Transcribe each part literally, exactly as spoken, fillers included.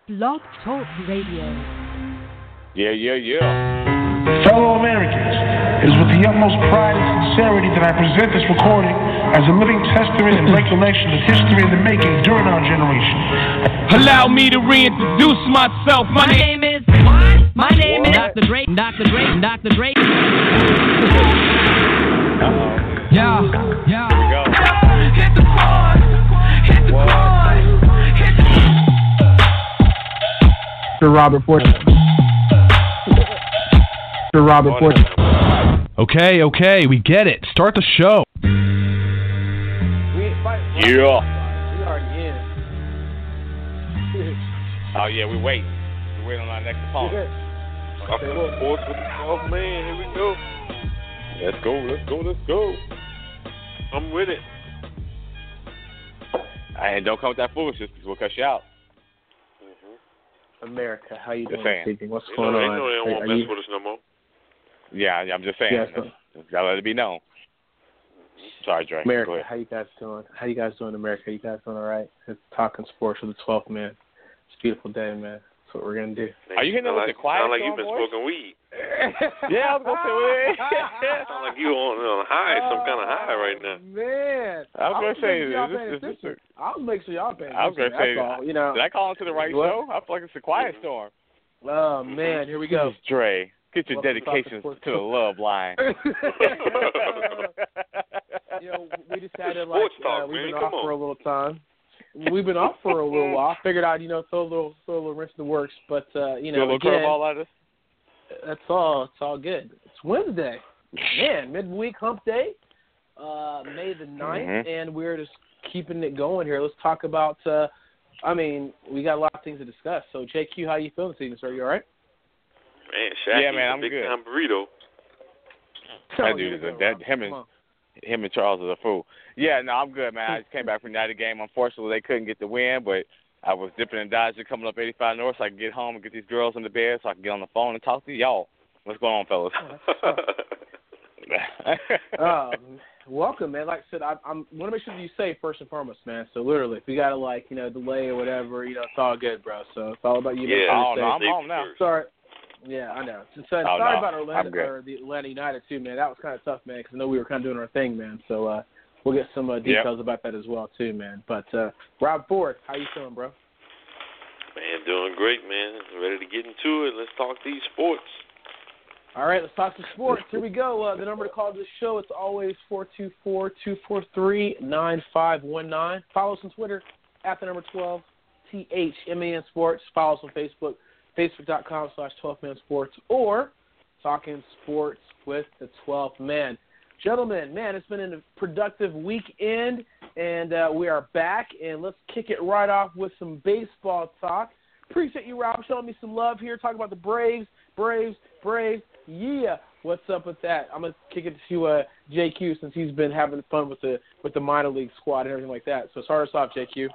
Blog Talk Radio. Yeah, yeah, yeah. Fellow Americans, it is with the utmost pride and sincerity that I present this recording as a living testament and recollection of history in the making during our generation. Allow me to reintroduce myself. My, My name is what? My name what? is Doctor Dre. Doctor Dre. Doctor Dre. Uh-oh. Yeah, yeah. Here we go. Hit the pause. Hit the What? pause. Hit the Mister Robert Fortune. Mister Robert Fortune. Okay, okay, we get it. Start the show. We ain't fighting. Yeah. We already in. Oh, yeah, we wait. We wait on our next opponent. Okay, well, Sports with the twelve man. Here we go. Let's go, let's go, let's go. I'm with it. And don't come with that foolishness because we'll cut you out. America, how you Just doing saying. this evening? What's They going know, they on? know they don't Are- want are to mess you- with us no more. Yeah, I'm just saying. Yeah, so- Just gotta let it be known. Sorry, Dre. Go America, ahead. how you guys doing? How you guys doing, America? You guys doing all right? It's Talking Sports with the twelfth man. It's a beautiful day, man. That's what we're going to do. Are you hitting it Sound with like, the quiet Sound like you've storm been voice? smoking weed. Yeah, I was going to say. Sound like you on, on high, some kind of high right now. Man. I was going to say, making sure y'all is this, paying is this attention. a, I'll make sure y'all paying I was going attention. to say, That's all, you know. did I call into the right What? show? I feel like it's a quiet storm. Oh, man. Here we go. This is Dre. Get your Welcome to dedications Talking to the love line. You know, we decided like Sports talk, uh, we've man. been Come off for a on. little time. We've been off for a little while. Figured out, you know, throw a little, throw a little wrench in the works. But uh, you Do a know, little again, curveball at us? that's all. It's all good. It's Wednesday, man. Midweek hump day, uh, May the ninth, Mhm. and we're just keeping it going here. Let's talk about. Uh, I mean, we got a lot of things to discuss. So, J Q, how you feeling this evening, sir? You all right? Man, Shaq, Yeah, man, a I'm big good. time burrito. That Oh, dude is here a, we go, that, Rob. him Come and on. him and Charles is a fool. Yeah, no, I'm good, man. I just came back from the United game. Unfortunately, they couldn't get the win, but I was dipping and dodging coming up eighty-five North so I could get home and get these girls in the bed so I could get on the phone and talk to y'all. What's going on, fellas? um, welcome, man. Like I said, I I'm want to make sure that you safe first and foremost, man. So literally, if we gotta like you know delay or whatever, you know, it's all good, bro. So it's all about you. Yeah, making sure oh, you're no, safe. I'm home now. Sorry. Yeah, I know. So, sorry Oh, sorry no, about I'm Orlando good. or the Atlanta United too, man. That was kind of tough, man, because I know we were kind of doing our thing, man. So uh, we'll get some uh, details about that as well too, man. But uh, Rob Ford, how you feeling, bro? Man, doing great, man. Ready to get into it. Let's talk these sports. All right, let's talk some sports. Here we go. Uh, the number to call this show, it's always four two four, two four three, nine five one nine. Follow us on Twitter, at the number twelve, T H M A N Sports. Follow us on Facebook, facebook.com slash 12man sports, or Talking Sports with the twelfth man. Gentlemen, man, it's been a productive weekend, and uh, we are back, and let's kick it right off with some baseball talk. Appreciate you, Rob, showing me some love here, talking about the Braves, Braves, Braves. Yeah, what's up with that? I'm gonna kick it to uh, J Q since he's been having fun with the with the minor league squad and everything like that. So start us off, J Q.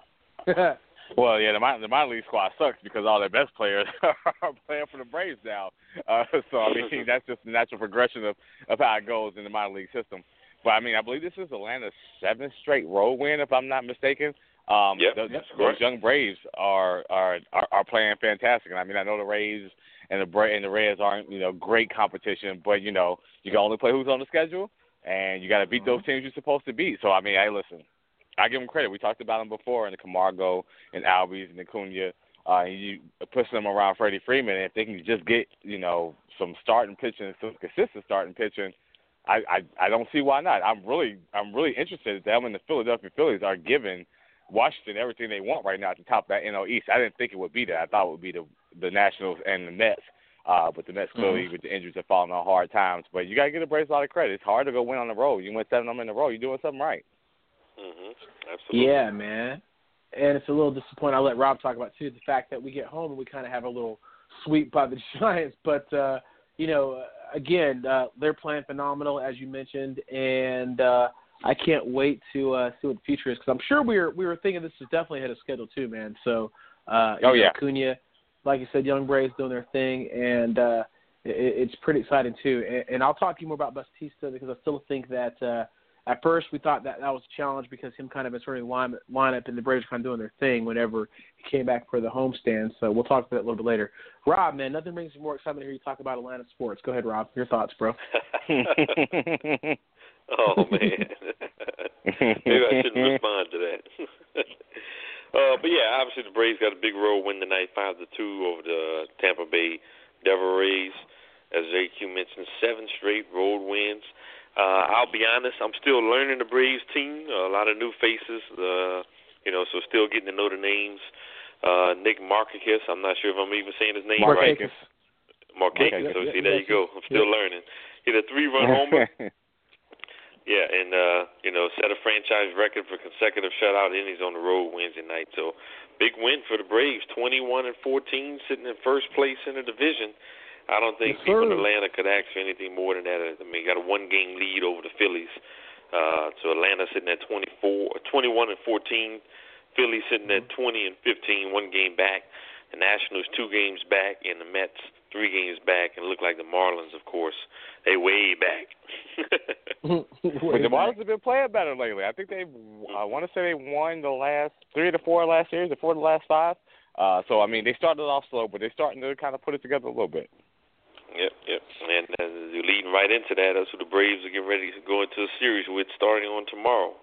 Well, yeah, the minor, the minor league squad sucks because all their best players are playing for the Braves now. Uh, so, I mean, that's just the natural progression of, of how it goes in the minor league system. But, I mean, I believe this is Atlanta's seventh straight road win, if I'm not mistaken. Um, Yep, those, that's those correct. young Braves are, are are are playing fantastic. And, I mean, I know the Rays and the Bra- and the Reds aren't, you know, great competition, but, you know, you can only play who's on the schedule, and you got to beat those teams you're supposed to beat. So, I mean, hey, listen. I give them credit. We talked about them before in the Camargo and Albies and Acuna. Uh, you pushing them around Freddie Freeman, and if they can just get, you know, some starting pitching, some consistent starting pitching, I, I I don't see why not. I'm really I'm really interested that them and the Philadelphia Phillies are giving Washington everything they want right now at the top of that N L East. I didn't think it would be that. I thought it would be the the Nationals and the Mets. Uh, but the Mets clearly Mm-hmm. with the injuries have fallen on hard times. But you got to give the Braves a lot of credit. It's hard to go win on the road. You win seven of them in a row. You're doing something right. Mm-hmm. Absolutely. Yeah, man. And it's a little disappointing. I'll let Rob talk about, too, the fact that we get home and we kind of have a little sweep by the Giants. But, uh, you know, again, uh, they're playing phenomenal, as you mentioned, and uh, I can't wait to uh, see what the future is because I'm sure we were, we were thinking this was definitely ahead of schedule, too, man. So, uh, Oh, you know, yeah. Acuna, like you said, young Braves doing their thing, and uh, it, it's pretty exciting, too. And, and I'll talk to you more about Bautista because I still think that uh, – At first, we thought that that was a challenge because him kind of inserting line lineup and the Braves kind of doing their thing whenever he came back for the homestand. So we'll talk about that a little bit later. Rob, man, nothing brings me more excitement to hear you talk about Atlanta sports. Go ahead, Rob. Your thoughts, bro. Oh, man. Maybe I shouldn't respond to that. uh, but, yeah, obviously the Braves got a big road win tonight, five to two over the Tampa Bay Devil Rays. As J Q mentioned, seven straight road wins. Uh, I'll be honest, I'm still learning the Braves team. Uh, a lot of new faces, uh, you know, so still getting to know the names. Uh, Nick Markakis, I'm not sure if I'm even saying his name Markakis. right. Markakis. So, see, there you go. I'm still learning. Hit a three-run homer. Yeah, and, uh, you know, set a franchise record for consecutive shutout innings on the road Wednesday night. So, big win for the Braves, twenty-one and fourteen, sitting in first place in the division. I don't think yes, people in Atlanta could ask for anything more than that. I mean, got a one-game lead over the Phillies. Uh, so, Atlanta sitting at twenty-four, twenty-one and fourteen. Phillies sitting at twenty and fifteen, one game back. The Nationals two games back, and the Mets three games back. And it looked like the Marlins, of course, they way back. But the Marlins have been playing better lately. I think they, I want to say they won the last three of the four last series, the four of the last five. Uh, so, I mean, they started off slow, but they're starting to kind of put it together a little bit. Yep, yep. And uh, you're leading right into that. That's what the Braves are getting ready to go into a series with starting on tomorrow.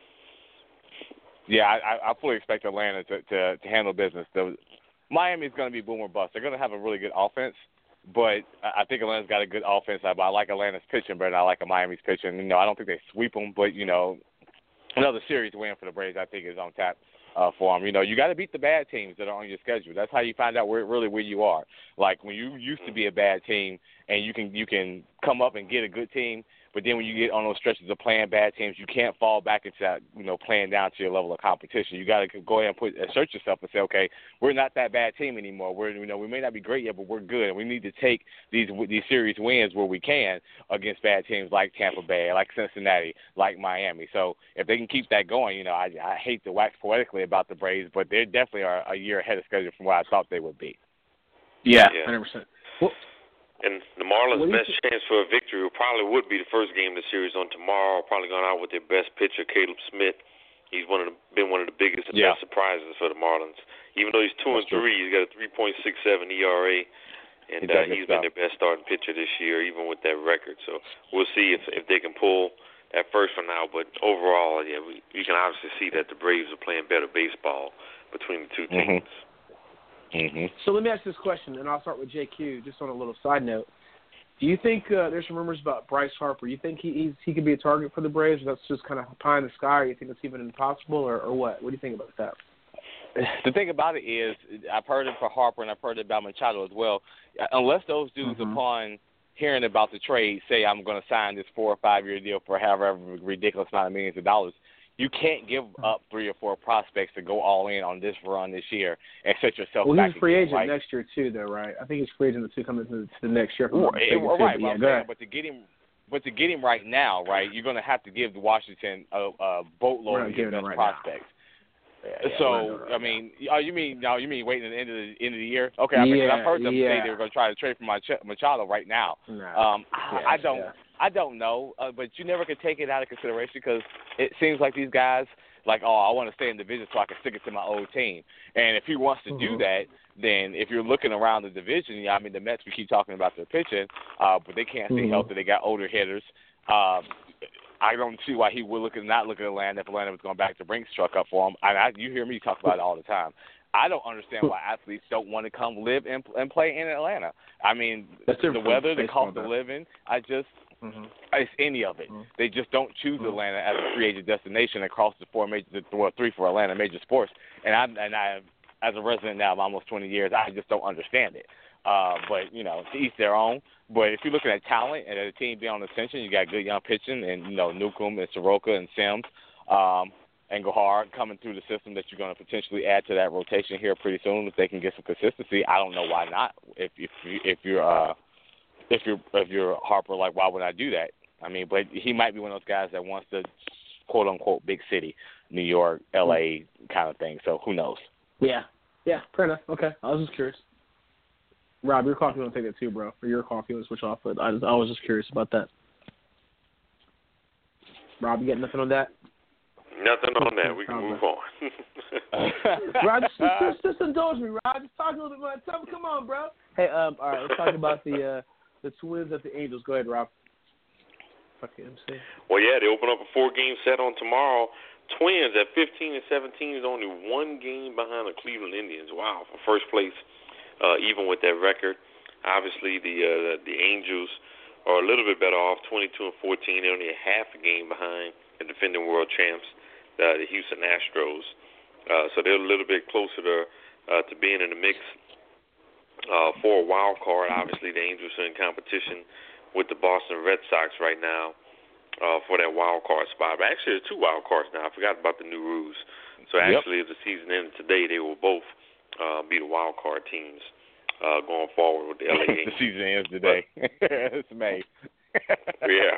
Yeah, I, I fully expect Atlanta to, to, to handle business. The, Miami's going to be boom or bust. They're going to have a really good offense, but I think Atlanta's got a good offense. I, I like Atlanta's pitching better than I like Miami's pitching. You know, I don't think they sweep them, but, you know, another series win for the Braves I think is on tap uh, for them. You know, you got to beat the bad teams that are on your schedule. That's how you find out where really where you are. Like when you used to be a bad team and you can you can come up and get a good team, but then when you get on those stretches of playing bad teams, you can't fall back into that, you know, playing down to your level of competition. You got to go ahead and put assert yourself and say, okay, we're not that bad team anymore. We're, you know, we may not be great yet, but we're good, and we need to take these these series wins where we can against bad teams like Tampa Bay, like Cincinnati, like Miami. So if they can keep that going, you know, I, I hate to wax poetically about the Braves, but they definitely are a year ahead of schedule from what I thought they would be. Yeah, yeah. one hundred percent. Well, and the Marlins' best think? chance for a victory probably would be the first game of the series on tomorrow. Probably going out with their best pitcher, Caleb Smith. He's one of the, been one of the biggest and yeah. best surprises for the Marlins. Even though he's two That's and three, true. He's got a three point six seven E R A, and he uh, he's been their best starting pitcher this year, even with that record. So we'll see if if they can pull that first one out. But overall, yeah, we, we can obviously see that the Braves are playing better baseball between the two teams. Mm-hmm. Mm-hmm. So let me ask this question, and I'll start with J Q, just on a little side note. Do you think uh, there's some rumors about Bryce Harper? You think he he's, he could be a target for the Braves, or that's just kind of pie in the sky, or you think it's even impossible, or, or what? What do you think about that? The thing about it is, I've heard it for Harper, and I've heard it about Machado as well. Unless those dudes, mm-hmm. upon hearing about the trade, say, I'm going to sign this four- or five-year deal for however ridiculous amount of millions of dollars, you can't give up three or four prospects to go all in on this run this year and set yourself well, back. Well, he's a free again, agent right? next year, too, though, right? I think he's free agent, too, coming to the next year. Well, right, well, right, yeah, saying, but to get him but to get him right now, right, you're going to have to give Washington a, a boatload of your best right prospects. Yeah, yeah, so, right I mean, oh, you mean no, you mean waiting at the end of the end of the year? Okay, I mean, yeah, I've heard them yeah. say they were going to try to trade for Machado right now. No. Um, yeah, I don't, yeah. I don't know, uh, but you never could take it out of consideration because it seems like these guys, like, oh, I want to stay in the division so I can stick it to my old team. And if he wants to mm-hmm. do that, then if you're looking around the division, yeah, I mean, the Mets, we keep talking about their pitching, uh, but they can't stay mm-hmm. healthy. They got older hitters. Um, I don't see why he would look at not look at Atlanta if Atlanta was going back to Brinks truck up for him. I, I, you hear me talk about it all the time. I don't understand why athletes don't want to come live and, and play in Atlanta. I mean, That's the weather, the cost though. of living, I just mm-hmm. it's any of it. Mm-hmm. They just don't choose mm-hmm. Atlanta as a free agent destination across the four major, well, three for Atlanta major sports. And I, and I, as a resident now of almost twenty years, I just don't understand it. Uh, but, you know, to each their own. But if you're looking at talent and at a team beyond ascension, you got good young pitching and, you know, Newcomb and Soroka and Sims um, and Gohard coming through the system that you're going to potentially add to that rotation here pretty soon if they can get some consistency. I don't know why not. If if you, if you're uh, if you're if you're Harper, like why would I do that? I mean, but he might be one of those guys that wants to quote unquote big city, New York, L A kind of thing. So who knows? Yeah, yeah, fair enough. Okay, I was just curious. Rob, your coffee want to take that too, bro. Or your coffee want to switch off, but I, just, I was just curious about that. Rob, you got nothing on that? Nothing on that. We can move on. Rob, just, just, just indulge me, Rob. Just talk a little bit more. Tell me, come on, bro. Hey, um, all right, let's talk about the uh, the Twins at the Angels. Go ahead, Rob. Fuck it, M C. Well, yeah, they open up a four-game set on tomorrow. Twins at fifteen and seventeen is only one game behind the Cleveland Indians. Wow, for first place, uh, even with that record. Obviously, the uh, the Angels are a little bit better off, twenty-two and fourteen. They're only a half a game behind the defending world champs, uh, the Houston Astros. Uh, so they're a little bit closer to uh, to being in the mix uh, for a wild card. Obviously, the Angels are in competition with the Boston Red Sox right now uh, for that wild card spot. But actually, there's two wild cards now. I forgot about the new rules. So actually, yep. if the season ended today, they will both uh, be the wild card teams uh, going forward with the L A Angels. The season ends today. It's May. Yeah.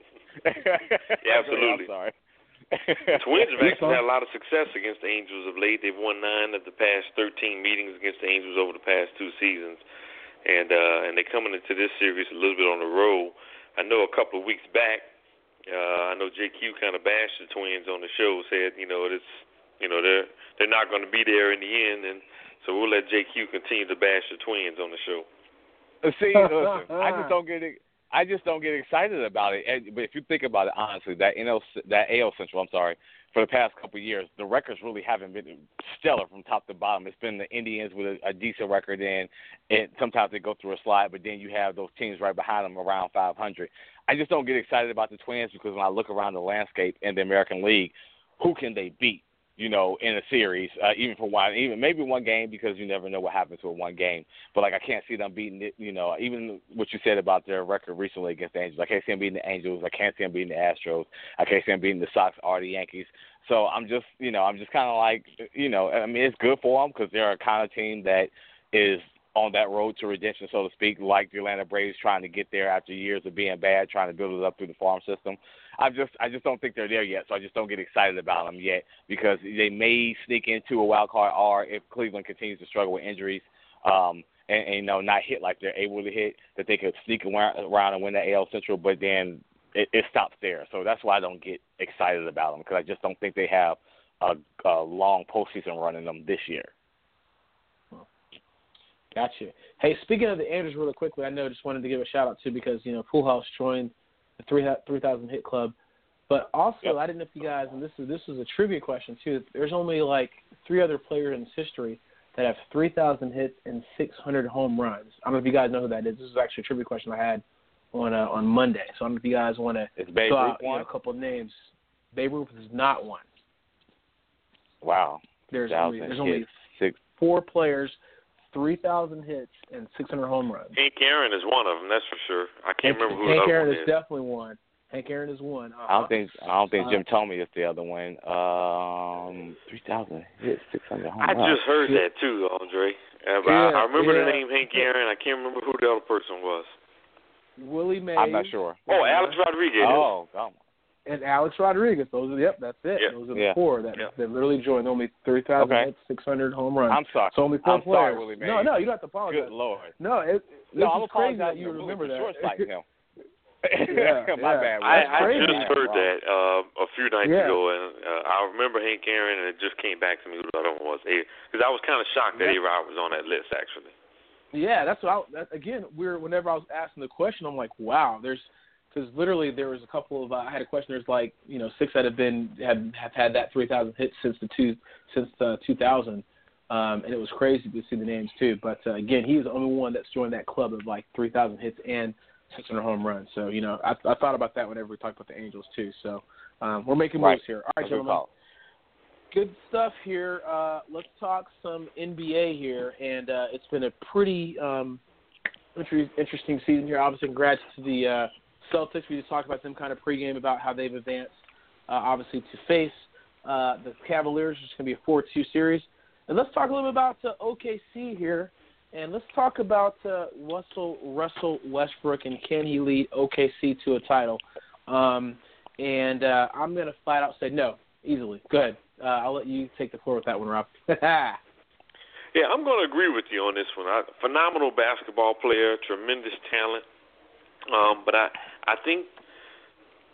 Yeah, absolutely. I'm sorry. The Twins have actually had a lot of success against the Angels of late. They've won nine of the past thirteen meetings against the Angels over the past two seasons. And uh, and they're coming into this series a little bit on the road. I know a couple of weeks back, uh, I know J Q kind of bashed the Twins on the show, said, you know, it's, you know, they're they're not going to be there in the end, and so we'll let J Q continue to bash the Twins on the show. See, listen, I just don't get it. I just don't get excited about it. But if you think about it honestly, that N L, that A L Central, I'm sorry, for the past couple of years, the records really haven't been stellar from top to bottom. It's been the Indians with a, a decent record, and, and sometimes they go through a slide, but then you have those teams right behind them around five hundred. I just don't get excited about the Twins because when I look around the landscape in the American League, who can they beat? You know, in a series, uh, even for one, even maybe one game, because you never know what happens with one game. But like, I can't see them beating it. You know, even what you said about their record recently against the Angels, I can't see them beating the Angels. I can't see them beating the Astros. I can't see them beating the Sox or the Yankees. So I'm just, you know, I'm just kind of like, you know, I mean, it's good for them because they're a kind of team that is on that road to redemption, so to speak, like the Atlanta Braves trying to get there after years of being bad, trying to build it up through the farm system. I just I just don't think they're there yet, so I just don't get excited about them yet because they may sneak into a wild card or if Cleveland continues to struggle with injuries um, and, and, you know, not hit like they're able to hit, that they could sneak around and win the A L Central, but then it, it stops there. So that's why I don't get excited about them because I just don't think they have a, a long postseason run in them this year. Gotcha. Hey, speaking of the Angels really quickly, I know just wanted to give a shout-out, too, because, you know, Pool House joined the three thousand hit club. But also, yep. I didn't know if you guys, and this is this is a trivia question, too, there's only, like, three other players in history that have three thousand hits and six hundred home runs. I don't know if you guys know who that is. This is actually a trivia question I had on uh, on Monday. So I don't know if you guys want to throw out you know, a couple of names. Babe Ruth is not one. Wow. There's only, there's only six. four players three thousand hits and six hundred home runs. Hank Aaron is one of them, that's for sure. I can't Hank, remember who Hank the other Aaron one is. is. definitely one. Hank Aaron is one. Uh-huh. I don't think I don't think Jim uh, Thome is the other one. Um, three thousand hits, six hundred home I runs. just heard that too, Andre. Uh, yeah, I, I remember yeah. the name Hank Aaron. I can't remember who the other person was. Willie Mays. I'm not sure. Oh, Alex Rodriguez. Oh, come on. And Alex Rodriguez. Those are yep. That's it. Yep. Those are the Yeah. four that Yep. that literally joined. Only three thousand Okay. hits, six hundred home runs. I'm sorry. So only four I'm players. sorry, Willie Mays. No, no, you don't have to apologize. Good Lord. No, it, it, No, it's I'm crazy apologizing that you to remember that. Short like him. Yeah, My yeah. bad. I, That's I crazy. just heard that uh, a few nights Yeah. ago, and uh, I remember Hank Aaron, and it just came back to me who the other one was. Because I was kind of shocked that Yeah. A-Rod was on that list, actually. Yeah, that's what I, that, again, we're, whenever I was asking the question, I'm like, wow, there's, because literally there was a couple of, uh, I had a question, there's like, you know, six that have been, have, have had that three thousand hits since the two, since uh, two thousand, um, and it was crazy to see the names too, but uh, again, he's the only one that's joined that club of like three thousand hits and six hundred home runs, so, you know, I, I thought about that whenever we talked about the Angels too, so um, we're making moves Right. here. All right, gentlemen. Good stuff here. Uh, let's talk some N B A here, and uh, it's been a pretty um, inter- interesting season here. Obviously, congrats to the uh, Celtics. We just talked about them kind of pregame about how they've advanced, uh, obviously, to face uh, the Cavaliers. It's going to be a four two series. And let's talk a little bit about uh, O K C here, and let's talk about uh, Russell Russell Westbrook and can he lead O K C to a title. Um, and uh, I'm going to flat out say no, easily. Go ahead. Uh, I'll let you take the floor with that one, Rob. Yeah, I'm going to agree with you on this one. I, phenomenal basketball player, tremendous talent. Um, but I, I think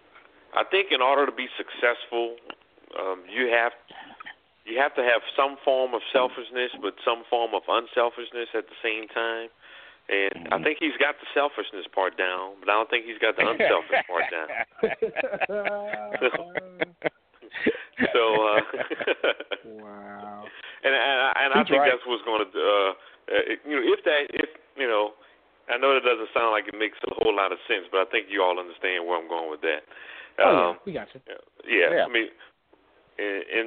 I think in order to be successful, um, you have you have to have some form of selfishness, but some form of unselfishness at the same time. And I think he's got the selfishness part down, but I don't think he's got the unselfish part down. so, uh, wow. And and, and I think right. that's what's going to, uh, uh, you know, if that, if you know, I know that doesn't sound like it makes a whole lot of sense, but I think you all understand where I'm going with that. Oh, um, yeah, we got you. Yeah, yeah. I mean, and, and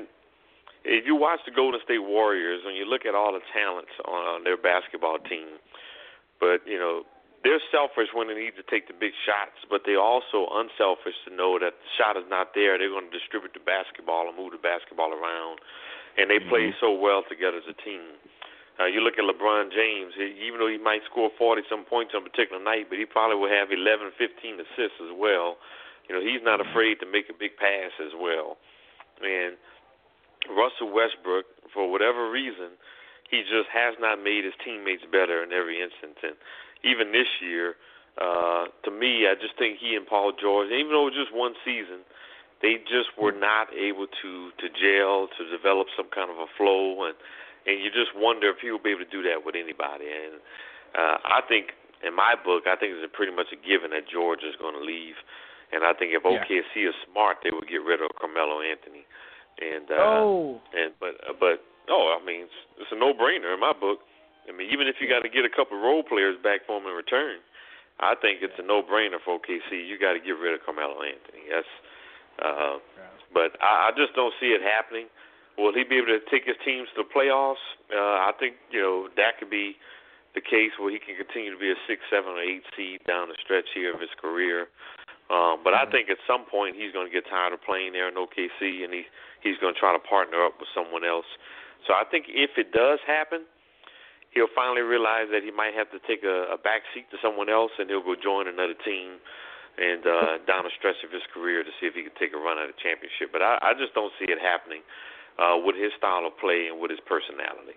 if you watch the Golden State Warriors and you look at all the talents on, on their basketball team, but, you know, they're selfish when they need to take the big shots, but they're also unselfish to know that the shot is not there. They're going to distribute the basketball and move the basketball around, and they play so well together as a team. Uh, you look at LeBron James, he, even though he might score forty-some points on a particular night, but he probably will have eleven, fifteen assists as well. You know, he's not afraid to make a big pass as well. And Russell Westbrook, for whatever reason, he just has not made his teammates better in every instance. And even this year, uh, to me, I just think he and Paul George, even though it was just one season, they just were not able to, to gel, to develop some kind of a flow. And, and you just wonder if he will be able to do that with anybody. And uh, I think, in my book, I think it's a pretty much a given that George is going to leave. And I think if O K C yeah. is smart, they would get rid of Carmelo Anthony. And uh, oh, and but but oh, I mean, it's, it's a no-brainer in my book. I mean, even if you got to get a couple role players back for him in return, I think it's a no-brainer for O K C. You got to get rid of Carmelo Anthony. That's, uh, but I, I just don't see it happening. Will he be able to take his teams to the playoffs? Uh, I think you know that could be the case where he can continue to be a six, seven, or eight seed down the stretch here of his career. Um, but I think at some point he's going to get tired of playing there in O K C, and he he's going to try to partner up with someone else. So I think if it does happen, he'll finally realize that he might have to take a, a back seat to someone else, and he'll go join another team and uh, down the stretch of his career to see if he can take a run at a championship. But I, I just don't see it happening uh, with his style of play and with his personality.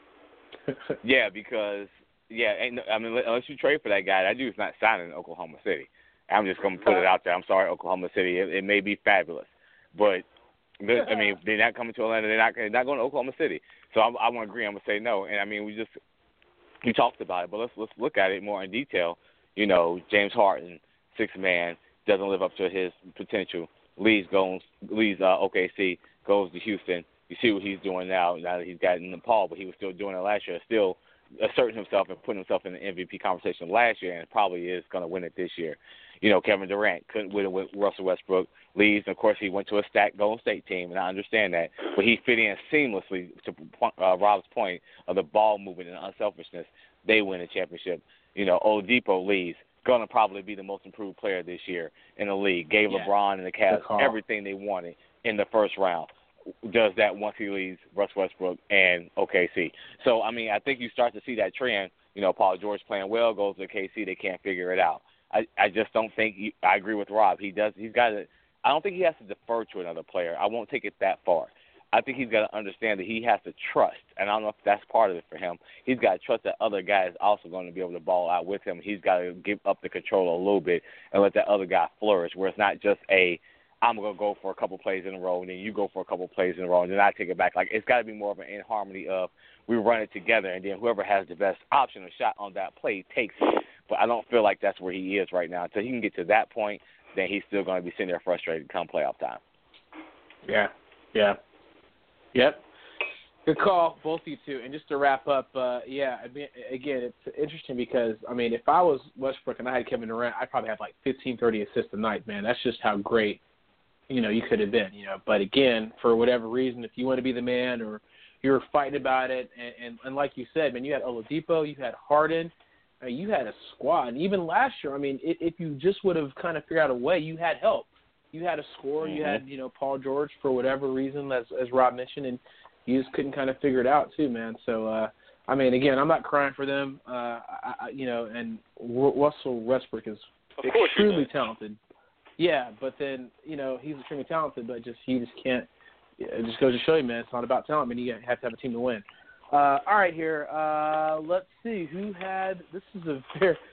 Yeah, because yeah, ain't no, I mean unless you trade for that guy, that dude's not signing in Oklahoma City. I'm just going to put it out there. I'm sorry, Oklahoma City. It, it may be fabulous, but I mean, they're not coming to Atlanta. They're not. They're not going to Oklahoma City. So I, I want to agree. I'm going to say no. And I mean, we just we talked about it, but let's let's look at it more in detail. You know, James Harden, six man, doesn't live up to his potential. Leaves goes leaves uh, O K C, goes to Houston. You see what he's doing now. Now that he's gotten Paul, but he was still doing it last year. Still asserting himself and putting himself in the M V P conversation last year, and probably is going to win it this year. You know, Kevin Durant couldn't win it with Russell Westbrook. Leaves, and of course, he went to a stacked Golden State team, and I understand that. But he fit in seamlessly to uh, Rob's point of the ball movement and unselfishness. They win a championship. You know, Oladipo leaves, going to probably be the most improved player this year in the league. Gave yeah. LeBron and the Cavs everything they wanted in the first round. Does that once he leaves Russell Westbrook and O K C. So, I mean, I think you start to see that trend. You know, Paul George playing well, goes to K C, they can't figure it out. I, I just don't think he, I agree with Rob. He does. He's got to. I don't think he has to defer to another player. I won't take it that far. I think he's got to understand that he has to trust, and I don't know if that's part of it for him. He's got to trust that other guy is also going to be able to ball out with him. He's got to give up the control a little bit and let that other guy flourish, where it's not just a I'm going to go for a couple plays in a row, and then you go for a couple plays in a row, and then I take it back. Like, it's got to be more of an in harmony of we run it together, and then whoever has the best option or shot on that play takes it. But I don't feel like that's where he is right now. Until he can get to that point, then he's still going to be sitting there frustrated come playoff time. Yeah, yeah. Yep. Good call, both of you two. And just to wrap up, uh, yeah, I mean, again, it's interesting because, I mean, if I was Westbrook and I had Kevin Durant, I'd probably have like fifteen, thirty assists a night, man. That's just how great, you know, you could have been, you know. But again, for whatever reason, if you want to be the man or you're fighting about it, and, and, and like you said, man, you had Oladipo, you had Harden, I mean, you had a squad. And even last year, I mean, if, if you just would have kind of figured out a way, you had help. You had a scorer, mm-hmm. you had, you know, Paul George for whatever reason, as as Rob mentioned, and you just couldn't kind of figure it out too, man. So, uh, I mean, again, I'm not crying for them, uh, I, I, you know, and Russell Westbrook is extremely talented. Yeah, but then, you know, he's extremely talented, but just he just can't. It just goes to show you, man, it's not about talent. I mean, you have to have a team to win. Uh, all right, here. Uh, let's see who had. This is a very.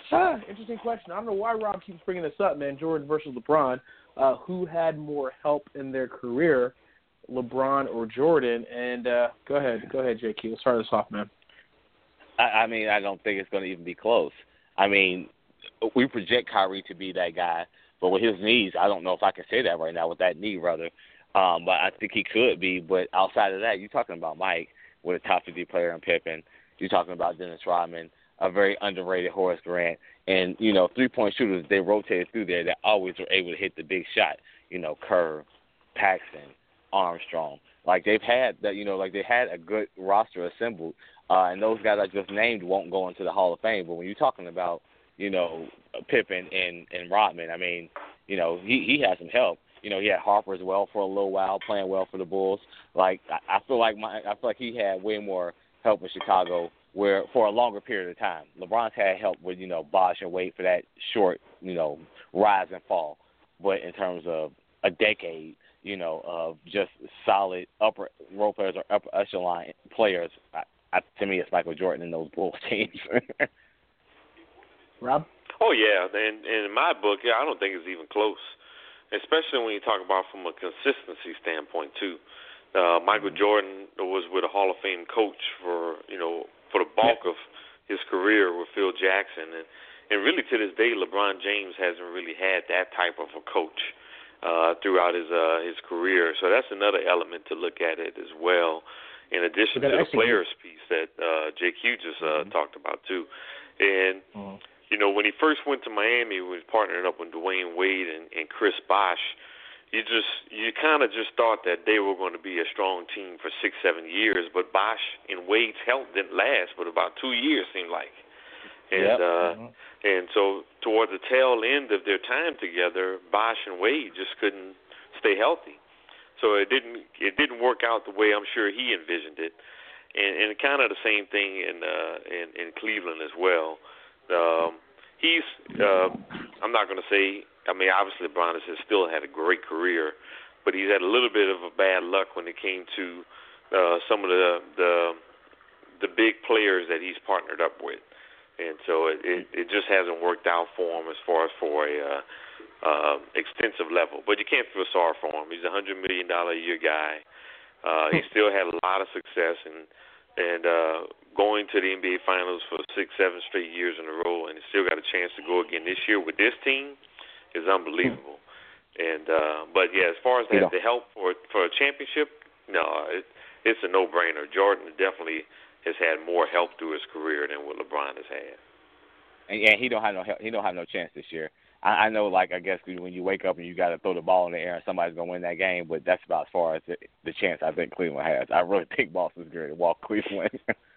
Ah, interesting question. I don't know why Rob keeps bringing this up, man. Jordan versus LeBron. Uh, who had more help in their career, LeBron or Jordan? And uh, go ahead. Go ahead, J Q. Let's start this off, man. I, I mean, I don't think it's going to even be close. I mean, we project Kyrie to be that guy, but with his knees, I don't know if I can say that right now with that knee, rather. Um, but I think he could be. But outside of that, you're talking about Mike with a top fifty player in Pippen. You're talking about Dennis Rodman, a very underrated Horace Grant. And, you know, three-point shooters, they rotated through there that always were able to hit the big shot. You know, Kerr, Paxson, Armstrong. Like, they've had that, you know, like they had a good roster assembled. Uh, and those guys I just named won't go into the Hall of Fame. But when you're talking about, you know, Pippen and, and Rodman, I mean, you know, he, he had some help. You know, he had Harper as well for a little while, playing well for the Bulls. Like, I, I feel like my, I feel like he had way more help in Chicago where for a longer period of time. LeBron's had help with, you know, Bosh and Wade for that short, you know, rise and fall. But in terms of a decade, you know, of just solid upper role players or upper echelon players, I, I, to me it's Michael Jordan and those Bulls teams. Rob? Oh, yeah. And, and in my book, yeah, I don't think it's even close, especially when you talk about from a consistency standpoint, too. Uh, Michael Jordan was with a Hall of Fame coach for, you know, for the bulk of his career with Phil Jackson. And, and really to this day, LeBron James hasn't really had that type of a coach uh, throughout his uh, his career. So that's another element to look at it as well, in addition to the players piece that uh, J Q just uh, mm-hmm. talked about too. And, mm-hmm. you know, when he first went to Miami, he was partnering up with Dwayne Wade and, and Chris Bosh. You just you kind of just thought that they were going to be a strong team for six, seven years, but Bosh and Wade's health didn't last but about two years, seemed like. And yep. uh, mm-hmm. and so toward the tail end of their time together, Bosh and Wade just couldn't stay healthy. So it didn't it didn't work out the way I'm sure he envisioned it. And, and kind of the same thing in uh, in, in Cleveland as well. Um, he's uh, I'm not going to say. I mean, obviously, LeBron has still had a great career, but he's had a little bit of a bad luck when it came to uh, some of the, the the big players that he's partnered up with, and so it, it, it just hasn't worked out for him as far as for a uh, uh, extensive level. But you can't feel sorry for him. He's a hundred million dollar a year guy. Uh, he still had a lot of success and and uh, going to the N B A Finals for six, seven straight years in a row, and he still got a chance to go again this year with this team. Is unbelievable, and uh, but yeah, as far as the, the help for for a championship, no, it, it's a no-brainer. Jordan definitely has had more help through his career than what LeBron has had. And yeah, he don't have no help. He don't have no chance this year. I, I know, like I guess when you wake up and you got to throw the ball in the air and somebody's gonna win that game, but that's about as far as the, the chance I think Cleveland has. I really think Boston's going to walk Cleveland.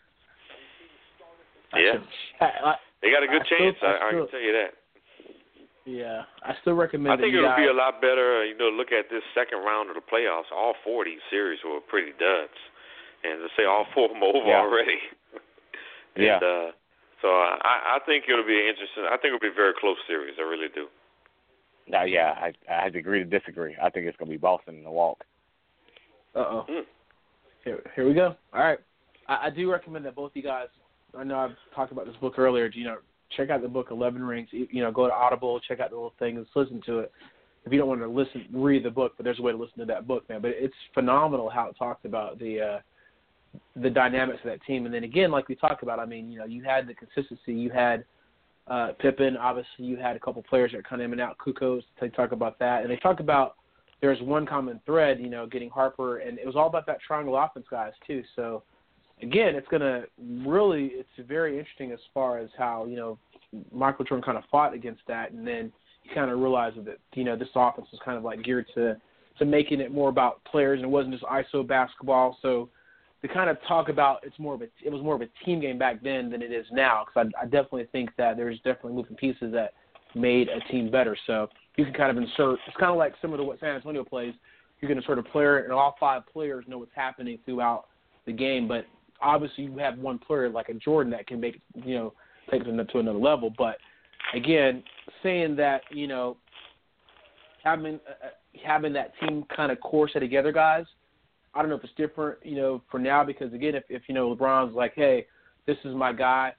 yeah, they got a good I chance. still, I, I, I can tell you that. Yeah, I still recommend. I think it'll guys, be a lot better. You know, look at this second round of the playoffs. All four of these series were pretty duds, and to say all four of them over yeah. already. and, yeah. Uh, so I, I think it'll be interesting. I think it'll be a very close series. I really do. Now, yeah, I I agree to disagree. I think it's gonna be Boston in the walk. Uh oh. Mm. Here, here we go. All right, I, I do recommend that both you guys. I know I've talked about this book earlier. You know. Check out the book Eleven Rings. You know, go to Audible, check out the little thing, and listen to it. If you don't want to listen, read the book, but there's a way to listen to that book, man. But it's phenomenal how it talks about the uh, the dynamics of that team. And then again, like we talked about, I mean, you know, you had the consistency. You had uh, Pippen. Obviously, you had a couple players that kind of in and out. Kukoc. They talk about that, and they talk about there's one common thread. You know, getting Harper, and it was all about that triangle offense, guys, too. So. Again, it's going to really – it's very interesting as far as how, you know, Michael Jordan kind of fought against that, and then you kind of realize that, you know, this offense was kind of like geared to, to making it more about players, and it wasn't just I S O basketball. So to kind of talk about it's more of a – it was more of a team game back then than it is now, because I, I definitely think that there's definitely moving pieces that made a team better. So you can kind of insert – it's kind of like similar to what San Antonio plays. You're going to sort of player, and all five players know what's happening throughout the game, but – obviously, you have one player like a Jordan that can make, you know, take it to another level. But, again, saying that, you know, having uh, having that team kind of core set together, guys, I don't know if it's different, you know, for now because, again, if, if you know, LeBron's like, hey, this is my guy,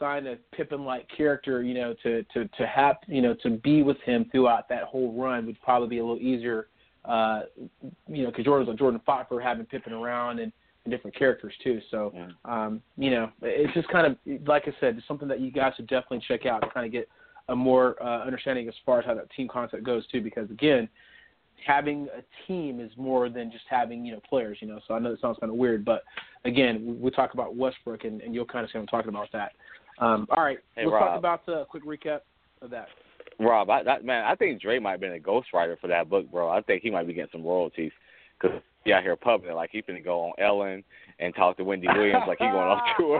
assign a Pippen-like character, you know, to, to, to have, you know, to be with him throughout that whole run would probably be a little easier, uh, you know, because Jordan's like Jordan fought for having Pippen around and, and different characters too. So, yeah. um, you know, it's just kind of, like I said, it's something that you guys should definitely check out to kind of get a more uh, understanding as far as how that team concept goes too, because again, having a team is more than just having, you know, players, you know. So I know it sounds kind of weird, but again, we, we talk about Westbrook, and, and you'll kind of see what I'm talking about that. Um, all right, hey, let's Rob. talk about a uh, quick recap of that. Rob, I, that, man, I think Dre might have been a ghostwriter for that book, bro. I think he might be getting some royalties because he out here public, like he's going to go on Ellen and talk to Wendy Williams like he's going off tour.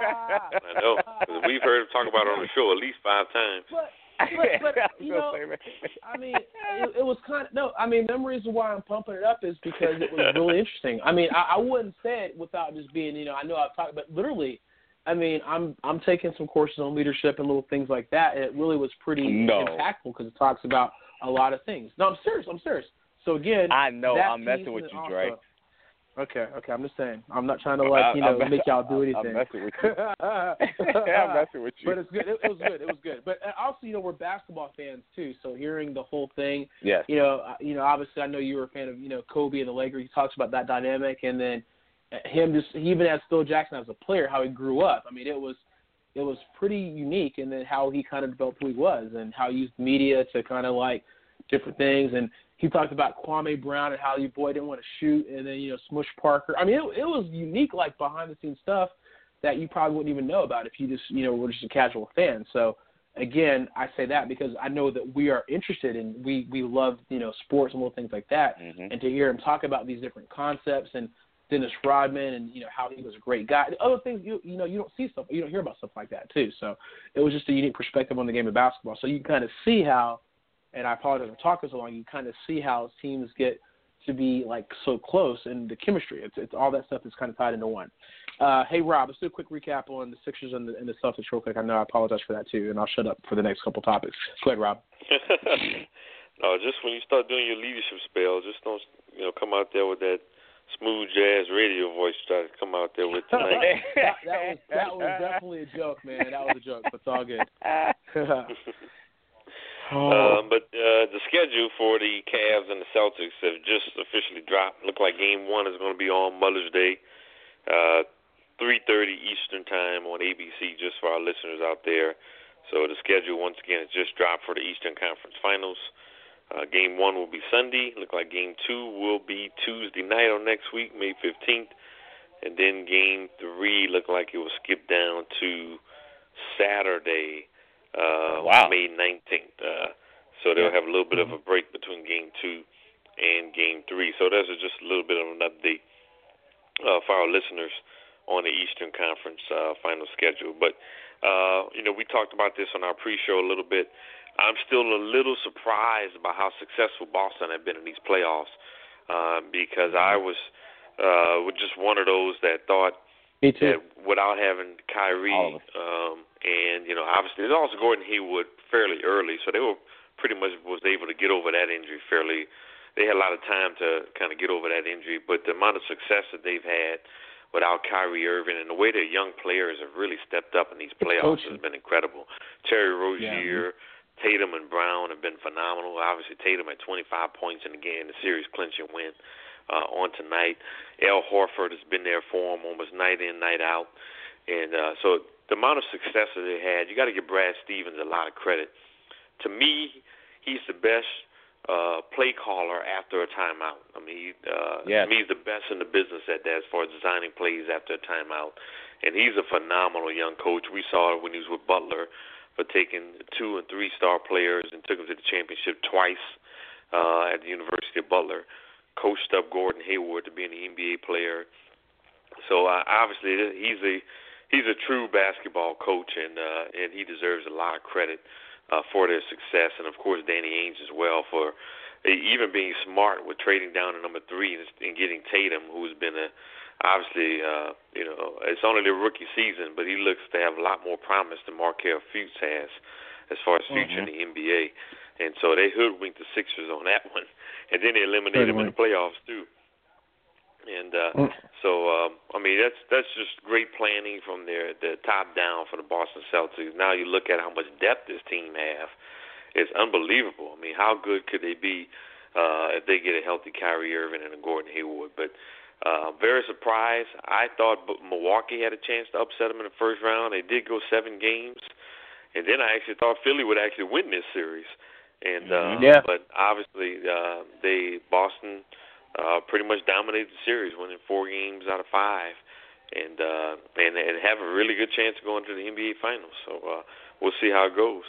I know, because we've heard him talk about it on the show at least five times. But, but, but you know, I mean, it, it was kind of, no, I mean, the reason why I'm pumping it up is because it was really interesting. I mean, I, I wouldn't say it without just being, you know, I know I've talked, but literally, I mean, I'm I'm taking some courses on leadership and little things like that, and it really was pretty no. impactful because it talks about a lot of things. No, I'm serious. I'm serious. So again, I know that I'm messing with piece you, and Dre. also, Okay, okay. I'm just saying. I'm not trying to like you know I'm, make y'all do anything. I'm messing with you. I'm messing with you. But it's good. It, it was good. It was good. But also, you know, we're basketball fans too. So hearing the whole thing, yes. you know, uh, you know, obviously, I know you were a fan of you know Kobe and the Lakers. He talks about that dynamic, and then him just even as Phil Jackson as a player, how he grew up. I mean, it was it was pretty unique, and then how he kind of developed who he was, and how he used media to kind of like different things. And he talked about Kwame Brown and how your boy didn't want to shoot, and then, you know, Smush Parker. I mean, it, it was unique, like, behind-the-scenes stuff that you probably wouldn't even know about if you just, you know, were just a casual fan. So, again, I say that because I know that we are interested in, we, we love, you know, sports and little things like that. Mm-hmm. And to hear him talk about these different concepts and Dennis Rodman and, you know, how he was a great guy. Other things, you you know, you don't see stuff, you don't hear about stuff like that, too. So it was just a unique perspective on the game of basketball. So you can kind of see how, and I apologize for talking so long, you kind of see how teams get to be, like, so close, and the chemistry. It's it's all that stuff is kind of tied into one. Uh, hey, Rob, let's do a quick recap on the Sixers and the, and the Celtics real quick. I know I apologize for that, too, and I'll shut up for the next couple topics. Go ahead, Rob. No, just when you start doing your leadership spell, just don't, you know, come out there with that smooth jazz radio voice you try to come out there with tonight. that, that, was, that was definitely a joke, man. That was a joke, but it's all good. Oh. Um, but uh, the schedule for the Cavs and the Celtics have just officially dropped. Look like Game One is going to be on Mother's Day, uh, three thirty Eastern Time on A B C. Just for our listeners out there. So the schedule once again has just dropped for the Eastern Conference Finals. Uh, game One will be Sunday. Look like Game Two will be Tuesday night on next week, May fifteenth, and then Game Three look like it will skip down to Saturday. Uh, wow. May nineteenth. Uh, so they'll have a little bit of a break between Game Two and Game Three. So that's just a little bit of an update uh, for our listeners on the Eastern Conference uh, final schedule. But uh, you know, we talked about this on our pre-show a little bit. I'm still a little surprised about how successful Boston have been in these playoffs uh, because I was uh, just one of those that thought that without having Kyrie, um, and, you know, obviously they lost Gordon Hayward fairly early, so they were pretty much was able to get over that injury fairly. They had a lot of time to kind of get over that injury, but the amount of success that they've had without Kyrie Irving and the way their young players have really stepped up in these playoffs has been incredible. Terry Rozier, yeah. Tatum and Brown have been phenomenal. Obviously, Tatum had twenty-five points in the game, the series clinching win. Uh, on tonight, Al Horford has been there for him almost night in, night out, and uh, so the amount of success that they had, you got to give Brad Stevens a lot of credit. To me, he's the best uh, play caller after a timeout. I mean, uh, yes. to me, he's the best in the business at that as far as designing plays after a timeout, and he's a phenomenal young coach. We saw it when he was with Butler for taking two and three star players and took them to the championship twice uh, at the University of Butler. Coached up Gordon Hayward to being an N B A player. So uh, obviously he's a he's a true basketball coach, and uh, and he deserves a lot of credit uh, for their success, and of course Danny Ainge as well for even being smart with trading down to number three and, and getting Tatum, who's been a obviously uh, you know it's only the rookie season, but he looks to have a lot more promise than Markelle Fultz has as far as future mm-hmm. in the N B A. And so they hoodwinked the Sixers on that one. And then they eliminated them in the playoffs, too. And uh, so, um, I mean, that's that's just great planning from their the top down for the Boston Celtics. Now you look at how much depth this team have. It's unbelievable. I mean, how good could they be uh, if they get a healthy Kyrie Irving and a Gordon Hayward? But uh, very surprised. I thought Milwaukee had a chance to upset them in the first round. They did go seven games. And then I actually thought Philly would actually win this series. And uh, yeah. But obviously, uh, they Boston – Uh, pretty much dominated the series, winning four games out of five, and uh, and and have a really good chance of going to the N B A Finals. So uh, we'll see how it goes.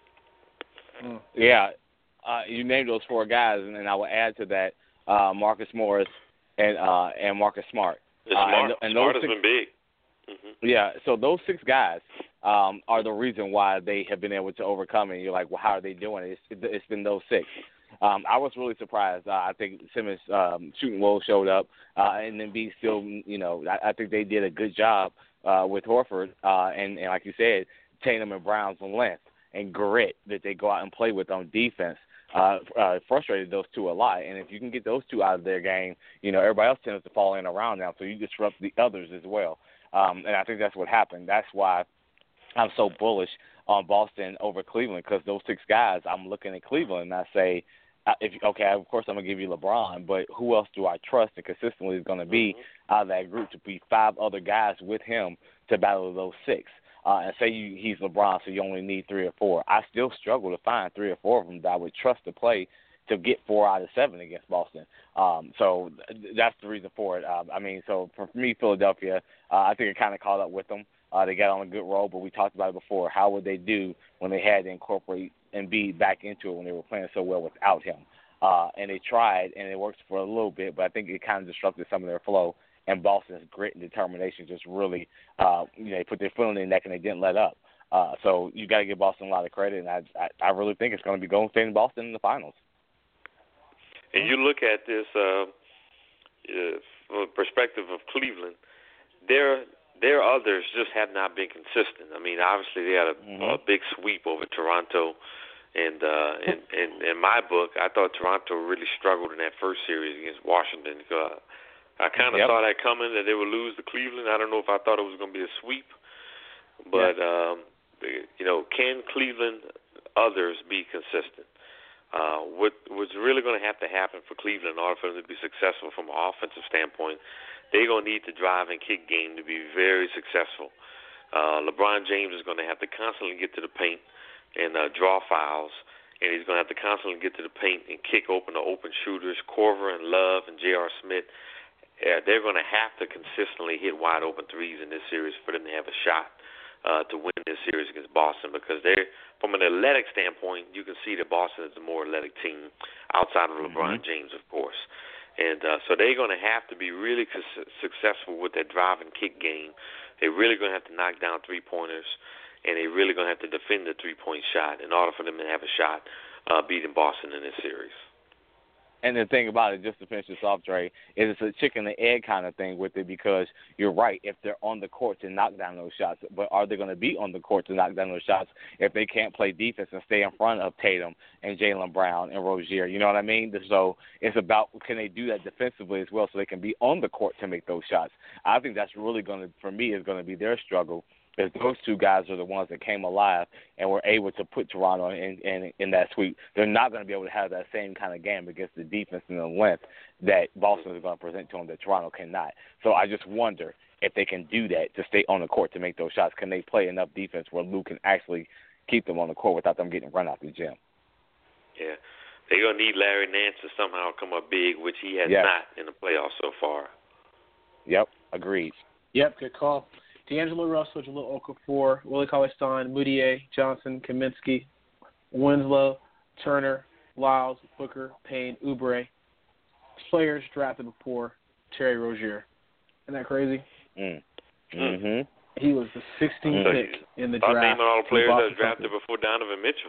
Yeah, uh, you named those four guys, and then I will add to that uh, Marcus Morris and uh, and Marcus Smart. It's Smart, uh, and, and Smart those has six, been big. Mm-hmm. Yeah, so those six guys um, are the reason why they have been able to overcome it. And you're like, well, how are they doing it? It's, it's been those six. Um, I was really surprised. Uh, I think Simmons um, shooting well showed up, uh, and then B still, you know, I, I think they did a good job uh, with Horford, uh, and, and like you said, Tatum and Brown's length and grit that they go out and play with on defense uh, uh, frustrated those two a lot. And if you can get those two out of their game, you know, everybody else tends to fall in around now, so you disrupt the others as well. Um, and I think that's what happened. That's why I'm so bullish on Boston over Cleveland, because those six guys, I'm looking at Cleveland and I say, if okay, of course I'm going to give you LeBron, but who else do I trust and consistently is going to be out of that group to be five other guys with him to battle those six? Uh, and say you, he's LeBron, so you only need three or four. I still struggle to find three or four of them that I would trust to play to get four out of seven against Boston. Um, so that's the reason for it. Uh, I mean, so for me, Philadelphia, uh, I think it kind of caught up with them. Uh, they got on a good roll, but we talked about it before. How would they do when they had to incorporate Embiid back into it when they were playing so well without him? Uh, and they tried, and it worked for a little bit, but I think it kind of disrupted some of their flow. And Boston's grit and determination just really, uh, you know, they put their foot on their neck and they didn't let up. Uh, so you got to give Boston a lot of credit, and I, I, I really think it's going to be Golden State and Boston in the finals. And you look at this uh, uh, from the perspective of Cleveland, their their others just have not been consistent. I mean, obviously they had a, mm-hmm. a big sweep over Toronto, and uh, in, in in my book, I thought Toronto really struggled in that first series against Washington. Uh, I kind of yep. saw that coming, that they would lose to Cleveland. I don't know if I thought it was going to be a sweep, but yeah. um, you know, can Cleveland others be consistent? Uh, what what's really going to have to happen for Cleveland in order for them to be successful from an offensive standpoint, they're going to need the drive and kick game to be very successful. Uh, LeBron James is going to have to constantly get to the paint and uh, draw fouls, and he's going to have to constantly get to the paint and kick open the open shooters. Korver and Love and J R. Smith, uh, they're going to have to consistently hit wide open threes in this series for them to have a shot uh, to win this series against Boston, because they're, from an athletic standpoint, you can see that Boston is a more athletic team outside of LeBron mm-hmm. James, of course. And uh, so they're going to have to be really su- successful with that drive and kick game. They're really going to have to knock down three-pointers, and they're really going to have to defend the three-point shot in order for them to have a shot uh, beating Boston in this series. And the thing about it, just to finish this off, Dre, is it's a chicken and egg kind of thing with it, because you're right, if they're on the court to knock down those shots, but are they going to be on the court to knock down those shots if they can't play defense and stay in front of Tatum and Jaylen Brown and Rozier? You know what I mean? So it's about, can they do that defensively as well so they can be on the court to make those shots? I think that's really going to, for me, is going to be their struggle. Because those two guys are the ones that came alive and were able to put Toronto in, in, in that sweep. They're not going to be able to have that same kind of game against the defense and the length that Boston is going to present to them that Toronto cannot. So I just wonder if they can do that to stay on the court to make those shots. Can they play enough defense where Luke can actually keep them on the court without them getting run out the gym? Yeah. They're going to need Larry Nance to somehow come up big, which he has yes. not in the playoffs so far. Yep, agreed. Yep, good call. D'Angelo Russell, Jahlil Okafor, Willie Cauley-Stein, Mudiay, Johnson, Kaminsky, Winslow, Turner, Lyles, Booker, Payne, Oubre. Players drafted before Terry Rozier. Isn't that crazy? Mm. Mm-hmm. He was the sixteenth mm-hmm. pick in the Start draft. naming all the players that were drafted before Donovan Mitchell.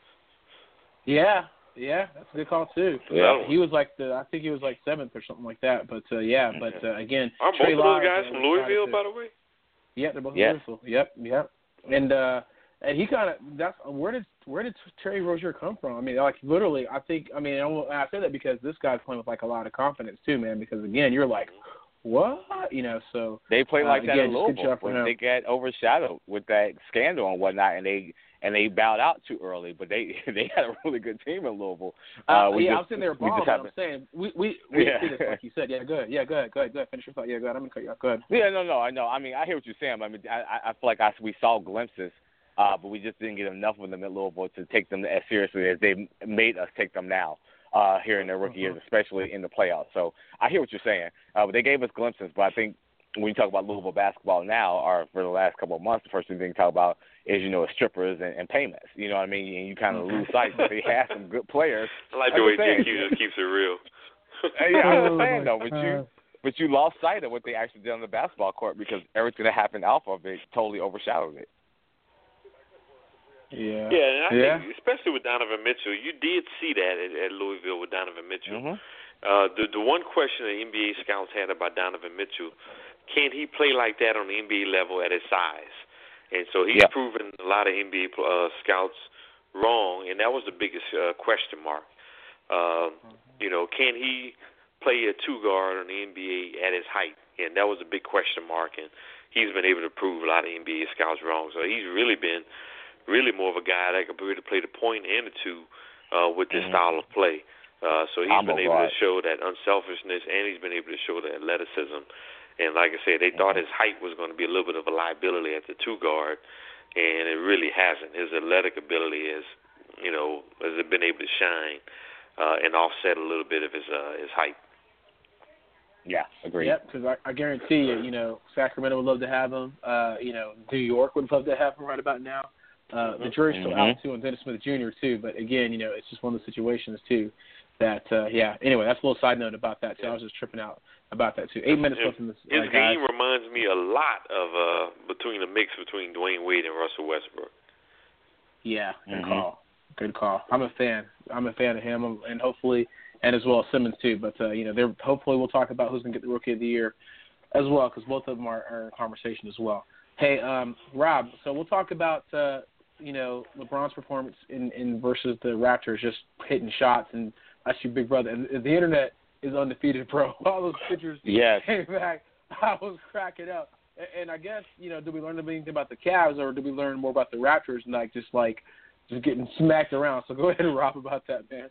Yeah, yeah, that's a good call too. Yeah. He was like the, I think he was like seventh or something like that. But uh, yeah, but uh, again, aren't Trey both of those Lyles guys from Louisville, by the way? Yeah, they're both yes. Louisville. Yep, yep. And uh, And he kind of that's where did where did Terry Rozier come from? I mean, like literally, I think I mean I say that because this guy's playing with like a lot of confidence too, man. Because again, you're like, what? You know, so they played like uh, that again, in Louisville when they got overshadowed with that scandal and whatnot, and they and they bowed out too early. But they they had a really good team in Louisville. Uh, uh, we yeah, just, I'm sitting there balling. I'm saying we we we yeah. see this like you said. Yeah, good. Yeah, good. Good. Good. Finish your thought. Yeah, good. I'm gonna cut you off. Good. Yeah, no, no, I know. I mean, I hear what you're saying. I mean, I I feel like I, we saw glimpses. Uh, but we just didn't get enough of them at Louisville to take them as seriously as they made us take them now uh, here in their rookie years, especially in the playoffs. So I hear what you're saying. Uh, but they gave us glimpses. But I think when you talk about Louisville basketball now, or for the last couple of months, the first thing you talk about is, you know, strippers and, and payments. You know what I mean? And you kind of lose sight that they have some good players. I like the way J Q just keeps it real. yeah, I understand, though. But you, but you lost sight of what they actually did on the basketball court because everything that happened off of it totally overshadowed it. Yeah. Yeah, and I yeah. think especially with Donovan Mitchell, you did see that at, at Louisville with Donovan Mitchell. Mm-hmm. Uh, the the one question the N B A scouts had about Donovan Mitchell, can he play like that on the N B A level at his size? And so he's yeah. proven a lot of N B A uh, scouts wrong, and that was the biggest uh, question mark. Uh, you know, can he play a two guard on the N B A at his height? And that was a big question mark, and he's been able to prove a lot of N B A scouts wrong. So he's really been really more of a guy that could really play the point and the two uh, with this mm-hmm. style of play. Uh, so he's I'm been able to show that unselfishness, and he's been able to show the athleticism. And like I said, they mm-hmm. thought his height was going to be a little bit of a liability at the two guard, and it really hasn't. His athletic ability is, you know, has been able to shine uh, and offset a little bit of his uh, his height. Yeah, agreed. Yep, because I, I guarantee you, you know, Sacramento would love to have him. Uh, you know, New York would love to have him right about now. Uh, the jury's still mm-hmm. out, too, on Dennis Smith Junior, too. But, again, you know, it's just one of those situations, too, that, uh, yeah. Anyway, that's a little side note about that, too. I was just tripping out about that, too. Eight minutes left in this. His uh, game reminds me a lot of uh, between the mix between Dwayne Wade and Russell Westbrook. Yeah, good mm-hmm. call. Good call. I'm a fan. I'm a fan of him, and hopefully, and as well as Simmons, too. But, uh, you know, they're hopefully we'll talk about who's going to get the Rookie of the Year as well, because both of them are, are in conversation as well. Hey, um, Rob, so we'll talk about uh, – you know, LeBron's performance in, in versus the Raptors, just hitting shots, and that's your big brother. And the internet is undefeated, bro. All those pictures yes. came back. I was cracking up. And, and I guess, you know, did we learn anything about the Cavs, or did we learn more about the Raptors and like just like just getting smacked around? So go ahead and Rob about that, man.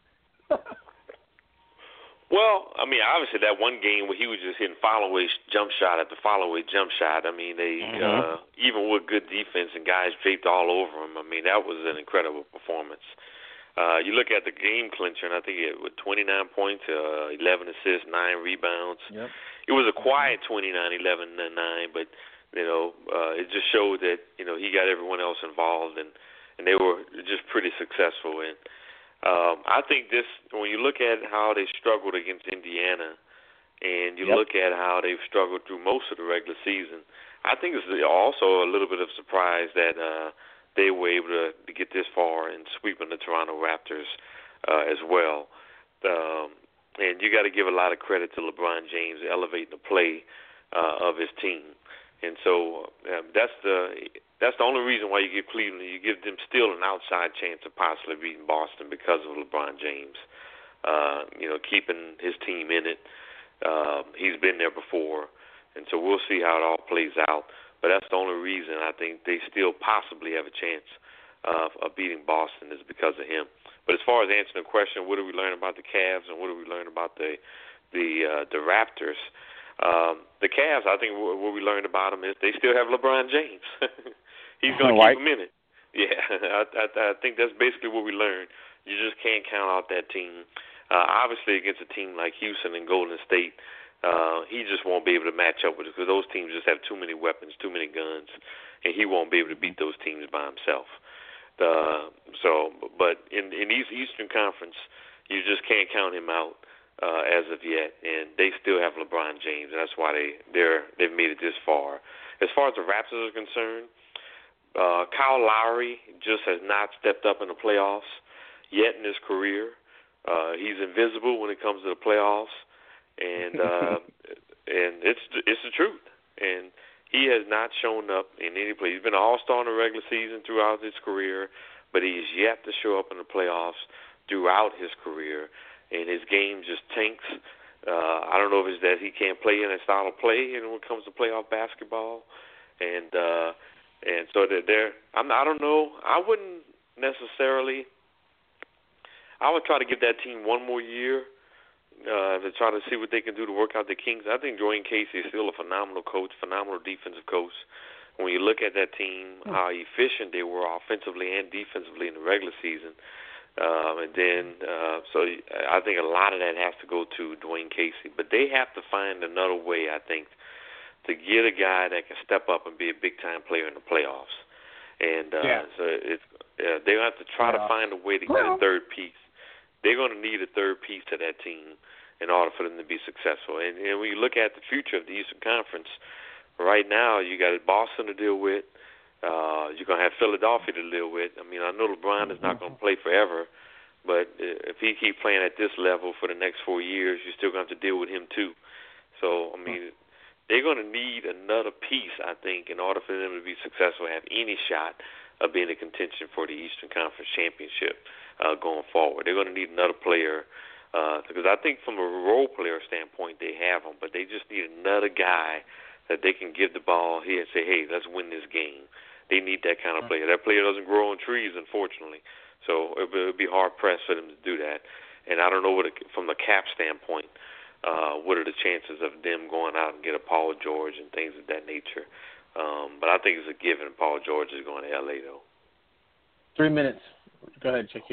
Well, I mean, obviously that one game where he was just hitting follow-away jump shot after follow-away jump shot. I mean, they mm-hmm. uh, even with good defense and guys draped all over him. I mean, that was an incredible performance. Uh, you look at the game clincher, and I think it with twenty-nine points, uh, eleven assists, nine rebounds. Yep. It was a quiet twenty-nine, eleven, and nine, but you know, uh, it just showed that you know he got everyone else involved, and and they were just pretty successful. And Um, I think this, when you look at how they struggled against Indiana, and you yep. look at how they've struggled through most of the regular season, I think it's also a little bit of surprise that uh, they were able to, to get this far and sweeping the Toronto Raptors uh, as well. Um, and you got to give a lot of credit to LeBron James elevating the play uh, of his team. And so um, that's the that's the only reason why you give Cleveland, you give them still an outside chance of possibly beating Boston because of LeBron James. Uh, you know, keeping his team in it. Uh, he's been there before, and so we'll see how it all plays out. But that's the only reason I think they still possibly have a chance uh, of beating Boston is because of him. But as far as answering the question, what do we learn about the Cavs and what do we learn about the the uh, the Raptors? Um, the Cavs, I think what we learned about them is they still have LeBron James. He's going to keep them in it. Yeah, I, I, I think that's basically what we learned. You just can't count out that team. Uh, obviously, against a team like Houston and Golden State, uh, he just won't be able to match up with it because those teams just have too many weapons, too many guns, and he won't be able to beat those teams by himself. Uh, so, but in in these Eastern Conference, you just can't count him out. Uh, as of yet, and they still have LeBron James, and that's why they they're they've made it this far. As far as the Raptors are concerned, uh, Kyle Lowry just has not stepped up in the playoffs yet in his career. Uh, he's invisible when it comes to the playoffs, and uh, and it's it's the truth. And he has not shown up in any play. He's been an all-star in the regular season throughout his career, but he is yet to show up in the playoffs throughout his career, and his game just tanks. Uh, I don't know if it's that he can't play in that style of play, and when it comes to playoff basketball, and uh, and so that there, I'm, I don't know. I wouldn't necessarily. I would try to give that team one more year. Uh, to try to see what they can do to work out the kinks. I think Dwayne Casey is still a phenomenal coach, phenomenal defensive coach. When you look at that team, how efficient they were offensively and defensively in the regular season, um, and then uh, so I think a lot of that has to go to Dwayne Casey. But they have to find another way, I think, to get a guy that can step up and be a big-time player in the playoffs. And uh, yeah. so it's, uh, they have to try yeah. to find a way to get a third piece. They're going to need a third piece to that team in order for them to be successful. And, and when you look at the future of the Eastern Conference, right now you got Boston to deal with. Uh, you're going to have Philadelphia to deal with. I mean, I know LeBron is not going to play forever, but if he keeps playing at this level for the next four years, you're still going to have to deal with him too. So, I mean, they're going to need another piece, I think, in order for them to be successful and have any shot of being in contention for the Eastern Conference Championship uh, going forward. They're going to need another player. Uh, because I think from a role player standpoint, they have him, but they just need another guy that they can give the ball here and say, hey, let's win this game. They need that kind of player. That player doesn't grow on trees, unfortunately, so it would be hard-pressed for them to do that. And I don't know what it, from the cap standpoint, uh, what are the chances of them going out and get a Paul George and things of that nature. Um, but I think it's a given Paul George is going to L A, though. Three minutes. Go ahead, J Q.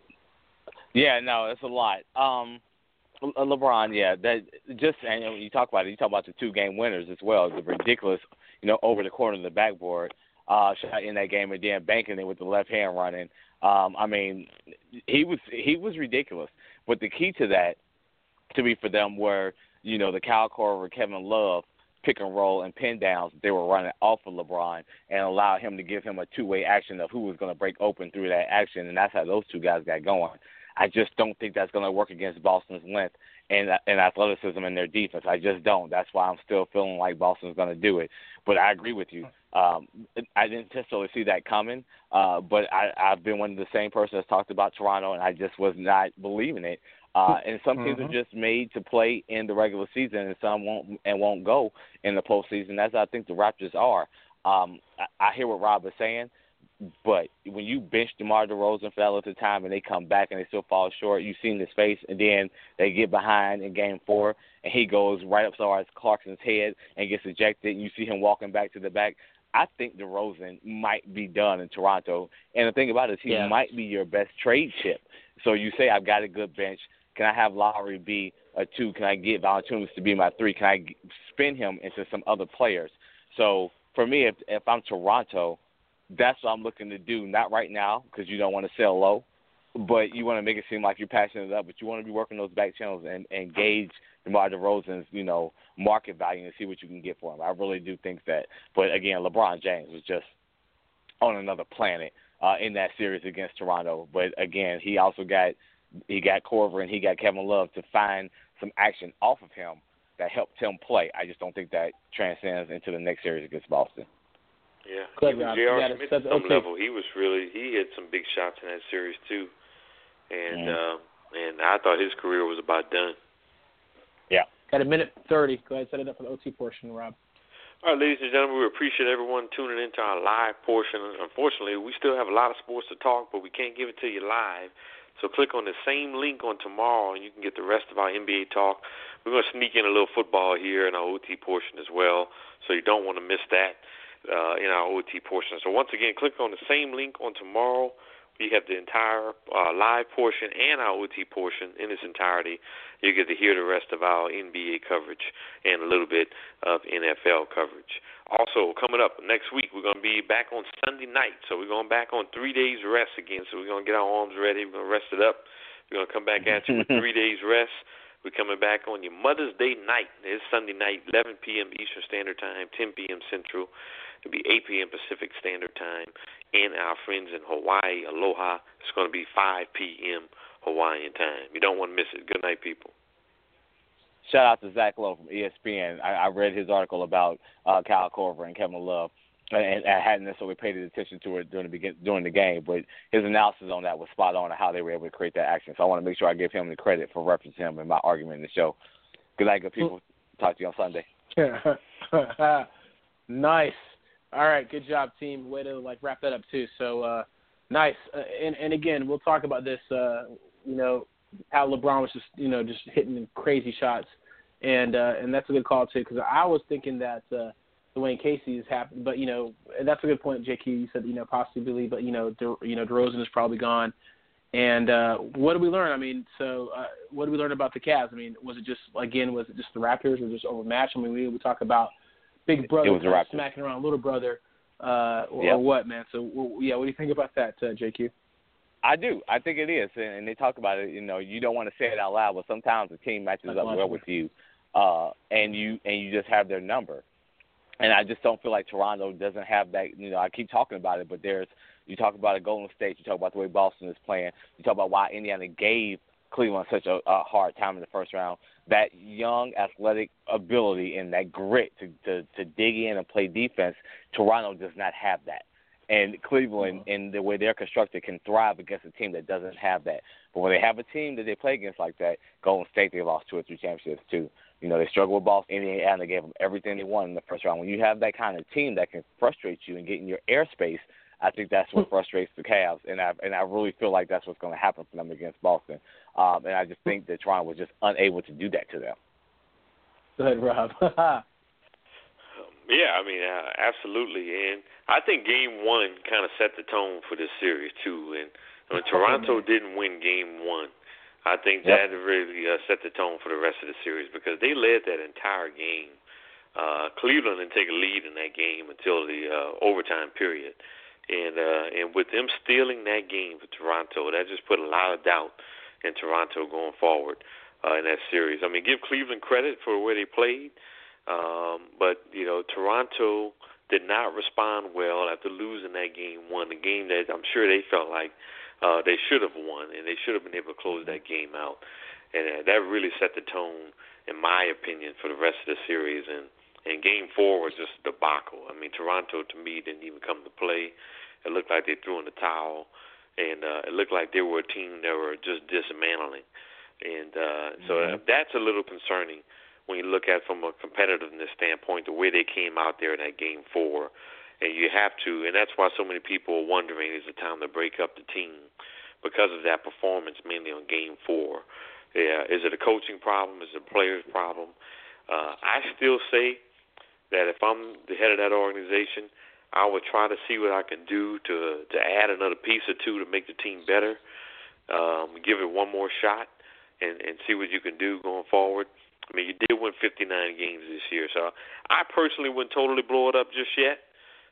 Yeah, no, it's a lot. Um, Le- LeBron, yeah, that just and you know, you talk about it. You talk about the two game winners as well. The ridiculous, you know, over the corner of the backboard uh, shot in that game, and then banking it with the left hand running. Um, I mean, he was he was ridiculous. But the key to that, to me, for them were you know the Kyle Korver, Kevin Love pick and roll and pin downs they were running off of LeBron and allowed him to give him a two way action of who was going to break open through that action, and that's how those two guys got going. I just don't think that's going to work against Boston's length and, and athleticism in their defense. I just don't. That's why I'm still feeling like Boston's going to do it. But I agree with you. Um, I didn't necessarily see that coming, uh, but I, I've been one of the same person that's talked about Toronto, and I just was not believing it. Uh, and some teams mm-hmm. are just made to play in the regular season, and some won't and won't go in the postseason. That's how I think the Raptors are. Um, I, I hear what Rob is saying. But when you bench DeMar DeRozan for that little time and they come back and they still fall short, you've seen his face, and then they get behind in game four and he goes right up towards Clarkson's head and gets ejected, and you see him walking back to the back. I think DeRozan might be done in Toronto. And the thing about it is he yeah. might be your best trade chip. So you say, I've got a good bench. Can I have Lowry be a two? Can I get Valanciunas to be my three? Can I spin him into some other players? So for me, if, if I'm Toronto, that's what I'm looking to do. Not right now because you don't want to sell low, but you want to make it seem like you're passing it up. But you want to be working those back channels and, and gauge DeMar DeRozan's, you know, market value and see what you can get for him. I really do think that. But again, LeBron James was just on another planet uh, in that series against Toronto. But again, he also got he got Korver and he got Kevin Love to find some action off of him that helped him play. I just don't think that transcends into the next series against Boston. Yeah, Good, even Rob. J R. Yeah, Smith that's- at some okay. level, he was really he hit some big shots in that series too, and Mm. uh, and I thought his career was about done. Yeah. Got a minute thirty. Go ahead, set it up for the O T portion, Rob. All right, ladies and gentlemen, we appreciate everyone tuning into our live portion. Unfortunately, we still have a lot of sports to talk, but we can't give it to you live. So click on the same link on tomorrow, and you can get the rest of our N B A talk. We're going to sneak in a little football here in our O T portion as well, so you don't want to miss that uh, in our O T portion. So once again, click on the same link on tomorrow. We have the entire uh, live portion and our O T portion in its entirety. You get to hear the rest of our N B A coverage and a little bit of N F L coverage. Also, coming up next week, we're going to be back on Sunday night. So we're going back on three days rest again. So we're going to get our arms ready. We're going to rest it up. We're going to come back at you with three days rest. We're coming back on your Mother's Day night. It's Sunday night, eleven p.m. Eastern Standard Time, ten p.m. Central. It'll be eight p.m. Pacific Standard Time. And our friends in Hawaii, aloha, it's going to be five p.m. Hawaiian time. You don't want to miss it. Good night, people. shout out to Zach Lowe from E S P N. I, I read his article about uh, Kyle Korver and Kevin Love, and I hadn't necessarily paid attention to it during the begin, during the game, but his analysis on that was spot on on how they were able to create that action. So I want to make sure I give him the credit for referencing him in my argument in the show. Good night, good people. Talk to you on Sunday. Nice. All right, good job, team. Way to like wrap that up too. So uh, nice. Uh, and and again, we'll talk about this. Uh, you know, how LeBron was just you know just hitting crazy shots, and uh, and that's a good call too, because I was thinking that. Uh, Dwayne Casey has happened, but you know that's a good point, J Q. You said you know possibly, but you know De, you know DeRozan is probably gone. And uh, what did we learn? I mean, so uh, what did we learn about the Cavs? I mean, was it just again was it just the Raptors or just overmatched? I mean, we we talk about big brother smacking around little brother, uh, or, yep. or what, man? So well, yeah, what do you think about that, uh, J Q? I do. I think it is, and they talk about it. You know, you don't want to say it out loud, but sometimes the team matches up well with you, uh, and you and you just have their number. And I just don't feel like Toronto doesn't have that. You know, I keep talking about it, but there's you talk about a Golden State, you talk about the way Boston is playing, you talk about why Indiana gave Cleveland such a, a hard time in the first round. That young athletic ability and that grit to, to, to dig in and play defense, Toronto does not have that. And Cleveland, mm-hmm. in the way they're constructed, can thrive against a team that doesn't have that. But when they have a team that they play against like that, Golden State, they lost two or three championships too. You know, they struggled with Boston, Indiana, they gave them everything they wanted in the first round. When you have that kind of team that can frustrate you and get in your airspace, I think that's what frustrates the Cavs, and I and I really feel like that's what's going to happen for them against Boston. Um, and I just think that Toronto was just unable to do that to them. Go ahead, Rob. Yeah, I mean, uh, absolutely. And I think game one kind of set the tone for this series, too. And when Toronto didn't win game one, I think that yep. really uh, set the tone for the rest of the series because they led that entire game. Uh, Cleveland didn't take a lead in that game until the uh, overtime period. And uh, and with them stealing that game for Toronto, that just put a lot of doubt in Toronto going forward uh, in that series. I mean, give Cleveland credit for where they played. Um, but, you know, Toronto did not respond well after losing that game one, the game that I'm sure they felt like uh, they should have won, and they should have been able to close that game out. And uh, that really set the tone, in my opinion, for the rest of the series. And, and game four was just a debacle. I mean, Toronto, to me, didn't even come to play. It looked like they threw in the towel, and uh, it looked like they were a team that were just dismantling. And uh, so mm-hmm. that's a little concerning when you look at it from a competitiveness standpoint, the way they came out there in that game four. And you have to, and that's why so many people are wondering, is it time to break up the team because of that performance, mainly on game four. Yeah, is it a coaching problem? Is it a player's problem? Uh, I still say that if I'm the head of that organization, I would try to see what I can do to to add another piece or two to make the team better, um, give it one more shot, and, and see what you can do going forward. I mean, you did win fifty-nine games this year, so I personally wouldn't totally blow it up just yet,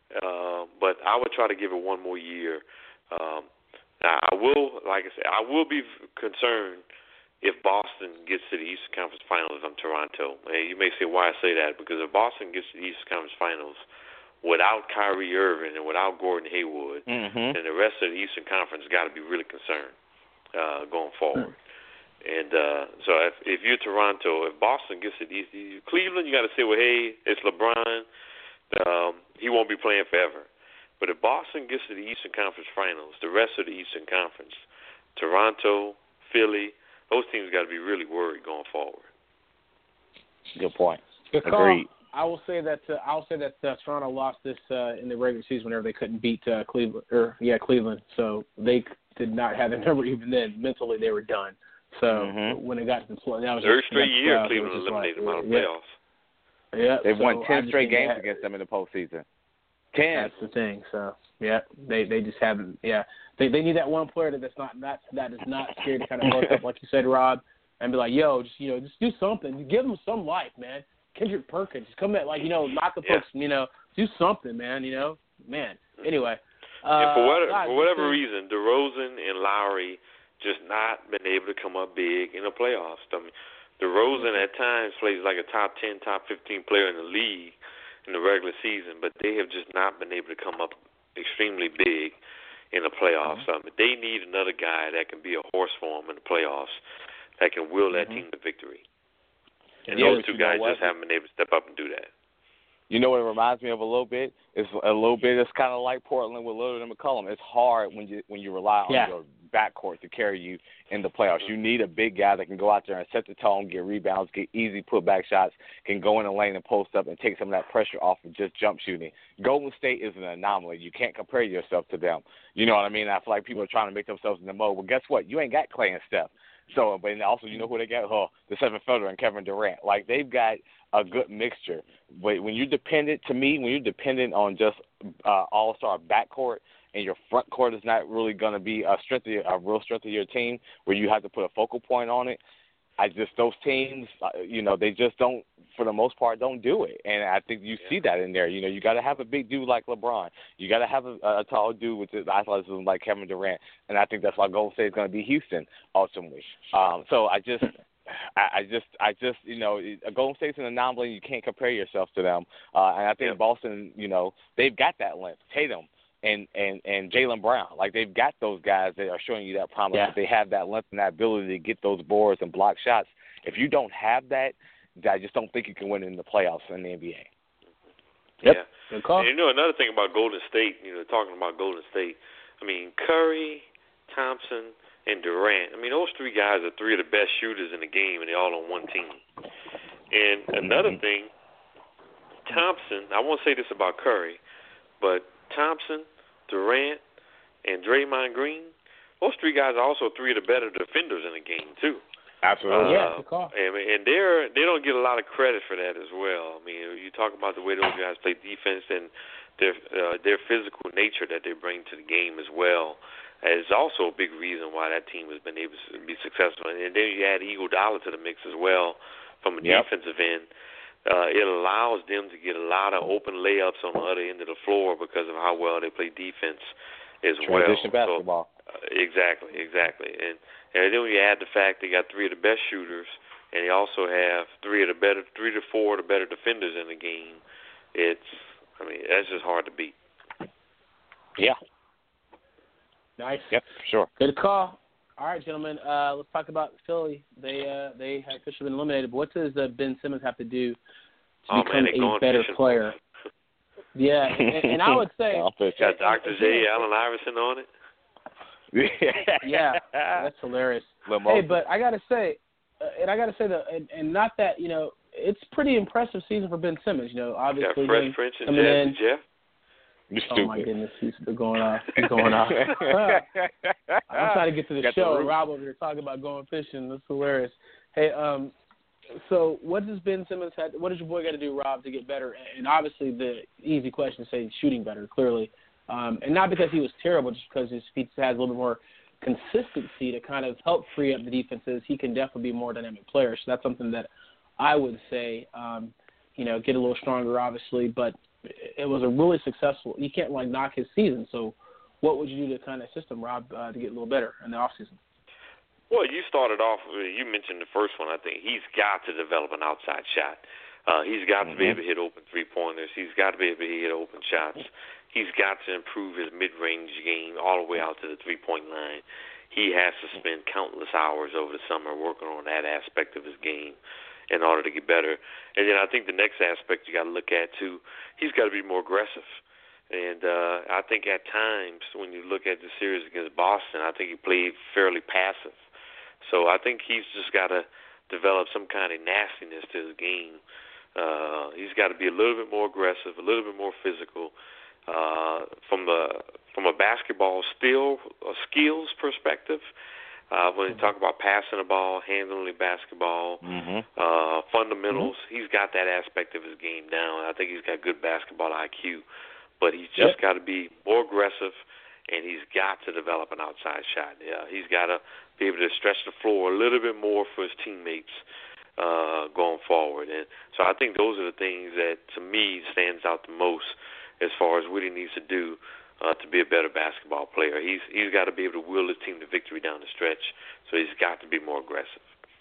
uh, but I would try to give it one more year. Um, now, I will, like I said, I will be concerned if Boston gets to the Eastern Conference Finals from Toronto. And you may say why I say that, because if Boston gets to the Eastern Conference Finals without Kyrie Irving and without Gordon Hayward, mm-hmm. then the rest of the Eastern Conference got to be really concerned uh, going forward. And uh, so if, if you're Toronto, if Boston gets to East, Cleveland, you got to say, well, hey, it's LeBron. Um, he won't be playing forever. But if Boston gets to the Eastern Conference Finals, the rest of the Eastern Conference, Toronto, Philly, those teams got to be really worried going forward. Good point. Good call. Agreed. I will say that uh, I'll say that uh, Toronto lost this uh, in the regular season whenever they couldn't beat uh, Cleveland or yeah Cleveland. So they did not have a number even then. Mentally, they were done. So mm-hmm. when it got to the play, that was third just, straight year uh, Cleveland eliminated them out of yeah. playoffs. Yeah, they've so won ten straight games had, against them in the postseason. Ten. That's the thing. So yeah, they they just haven't. Yeah, they they need that one player that that's not that that is not scared to kind of look up, like you said, Rob, and be like, yo, just you know, just do something, give them some life, man. Kendrick Perkins, just come at like you know, knock the yeah. folks, you know, do something, man. You know, man. Anyway. Uh, and for whatever, guys, for whatever reason, DeRozan and Lowry just not been able to come up big in the playoffs. I mean, DeRozan at times plays like a top ten, top fifteen player in the league in the regular season, but they have just not been able to come up extremely big in the playoffs. Mm-hmm. I mean, they need another guy that can be a horse for them in the playoffs, that can will that mm-hmm. team to victory. And yeah, those two guys just haven't been able to step up and do that. You know what it reminds me of a little bit? It's a little bit. It's kind of like Portland with Lillard and McCollum. It's hard when you when you rely on yeah. your backcourt to carry you in the playoffs. You need a big guy that can go out there and set the tone, get rebounds, get easy putback shots, can go in the lane and post up and take some of that pressure off of just jump shooting. Golden State is an anomaly. You can't compare yourself to them. You know what I mean? I feel like people are trying to make themselves in the mode. Well, guess what? You ain't got Clay and Steph. So, but also, you know who they got? Oh, the seven footer and Kevin Durant. Like, they've got a good mixture. But when you're dependent, to me, when you're dependent on just uh, all-star backcourt and your front court is not really going to be a strength, of your, a real strength of your team, where you have to put a focal point on it, I just those teams, uh, you know, they just don't, for the most part, don't do it. And I think you see that in there. You know, you got to have a big dude like LeBron. You got to have a, a tall dude with the athleticism like Kevin Durant. And I think that's why Golden State is going to be Houston ultimately. Um, so I just, I, I just, I just, you know, Golden State's an anomaly. You can't compare yourself to them. Uh, and I think yeah. Boston, you know, they've got that length. Tatum and and and Jaylen Brown, like they've got those guys that are showing you that promise. Yeah. That they have that length and that ability to get those boards and block shots. If you don't have that, I just don't think you can win in the playoffs in the N B A. Yep. Yeah. Good call. And you know, another thing about Golden State, you know, talking about Golden State, I mean, Curry, Thompson, and Durant. I mean, those three guys are three of the best shooters in the game, and they're all on one team. And another thing, Thompson, I won't say this about Curry, but Thompson, Durant, and Draymond Green, those three guys are also three of the better defenders in the game, too. Absolutely. Uh, yeah, good call. And, and they're, they don't get a lot of credit for that as well. I mean, you talk about the way those guys play defense and their uh, their physical nature that they bring to the game as well is also a big reason why that team has been able to be successful. And then you add Iguodala to the mix as well from a yep. defensive end. Uh, it allows them to get a lot of open layups on the other end of the floor because of how well they play defense as Transition well. Transition basketball. So, uh, exactly, exactly. And And then when you add the fact they got three of the best shooters, and they also have three of the better, three to four of the better defenders in the game, it's, I mean, that's just hard to beat. Yeah. Nice. Yep, sure. Good call. All right, gentlemen, uh, let's talk about Philly. They uh, they have officially been eliminated, but what does uh, Ben Simmons have to do to oh, become man, a better fishing. player? Yeah, and, and I would say got Doctor J, Allen Iverson on it. Yeah, that's hilarious. Hey, but I gotta say, uh, and I gotta say that, and, and not that you know, it's pretty impressive season for Ben Simmons. You know, obviously got Fresh Prince and coming in. Jeff. You're oh stupid. my goodness, he's going off. He's going off. I'm trying to get to the got show. The Rob over here talking about going fishing. That's hilarious. Hey, um, so what does Ben Simmons have? What does your boy got to do, Rob, to get better? And obviously, the easy question is say shooting better, clearly, um, and not because he was terrible, just because his feet has a little bit more consistency to kind of help free up the defenses. He can definitely be a more dynamic player. So that's something that I would say, um, you know, get a little stronger, obviously, but it was a really successful. You can't like knock his season. So what would you do to kind of assist him, Rob, uh, to get a little better in the offseason? Well, you started off, you mentioned the first one, I think. He's got to develop an outside shot. Uh, he's got mm-hmm. to be able to hit open three-pointers. He's got to be able to hit open shots. He's got to improve his mid-range game all the way out to the three-point line. He has to spend countless hours over the summer working on that aspect of his game in order to get better. And then I think the next aspect you got to look at, too, he's got to be more aggressive. And uh, I think at times when you look at the series against Boston, I think he played fairly passive. So I think he's just got to develop some kind of nastiness to his game. Uh, he's got to be a little bit more aggressive, a little bit more physical. Uh, from the from a basketball still a skills perspective, uh, when you talk about passing the ball, handling the basketball, mm-hmm. uh, fundamentals, mm-hmm. he's got that aspect of his game down. I think he's got good basketball I Q, but he's just yep. got to be more aggressive, and he's got to develop an outside shot. Yeah, he's got to be able to stretch the floor a little bit more for his teammates uh, going forward. And so I think those are the things that, to me, stands out the most as far as what he needs to do uh, to be a better basketball player. He's He's got to be able to will his team to victory down the stretch, so he's got to be more aggressive.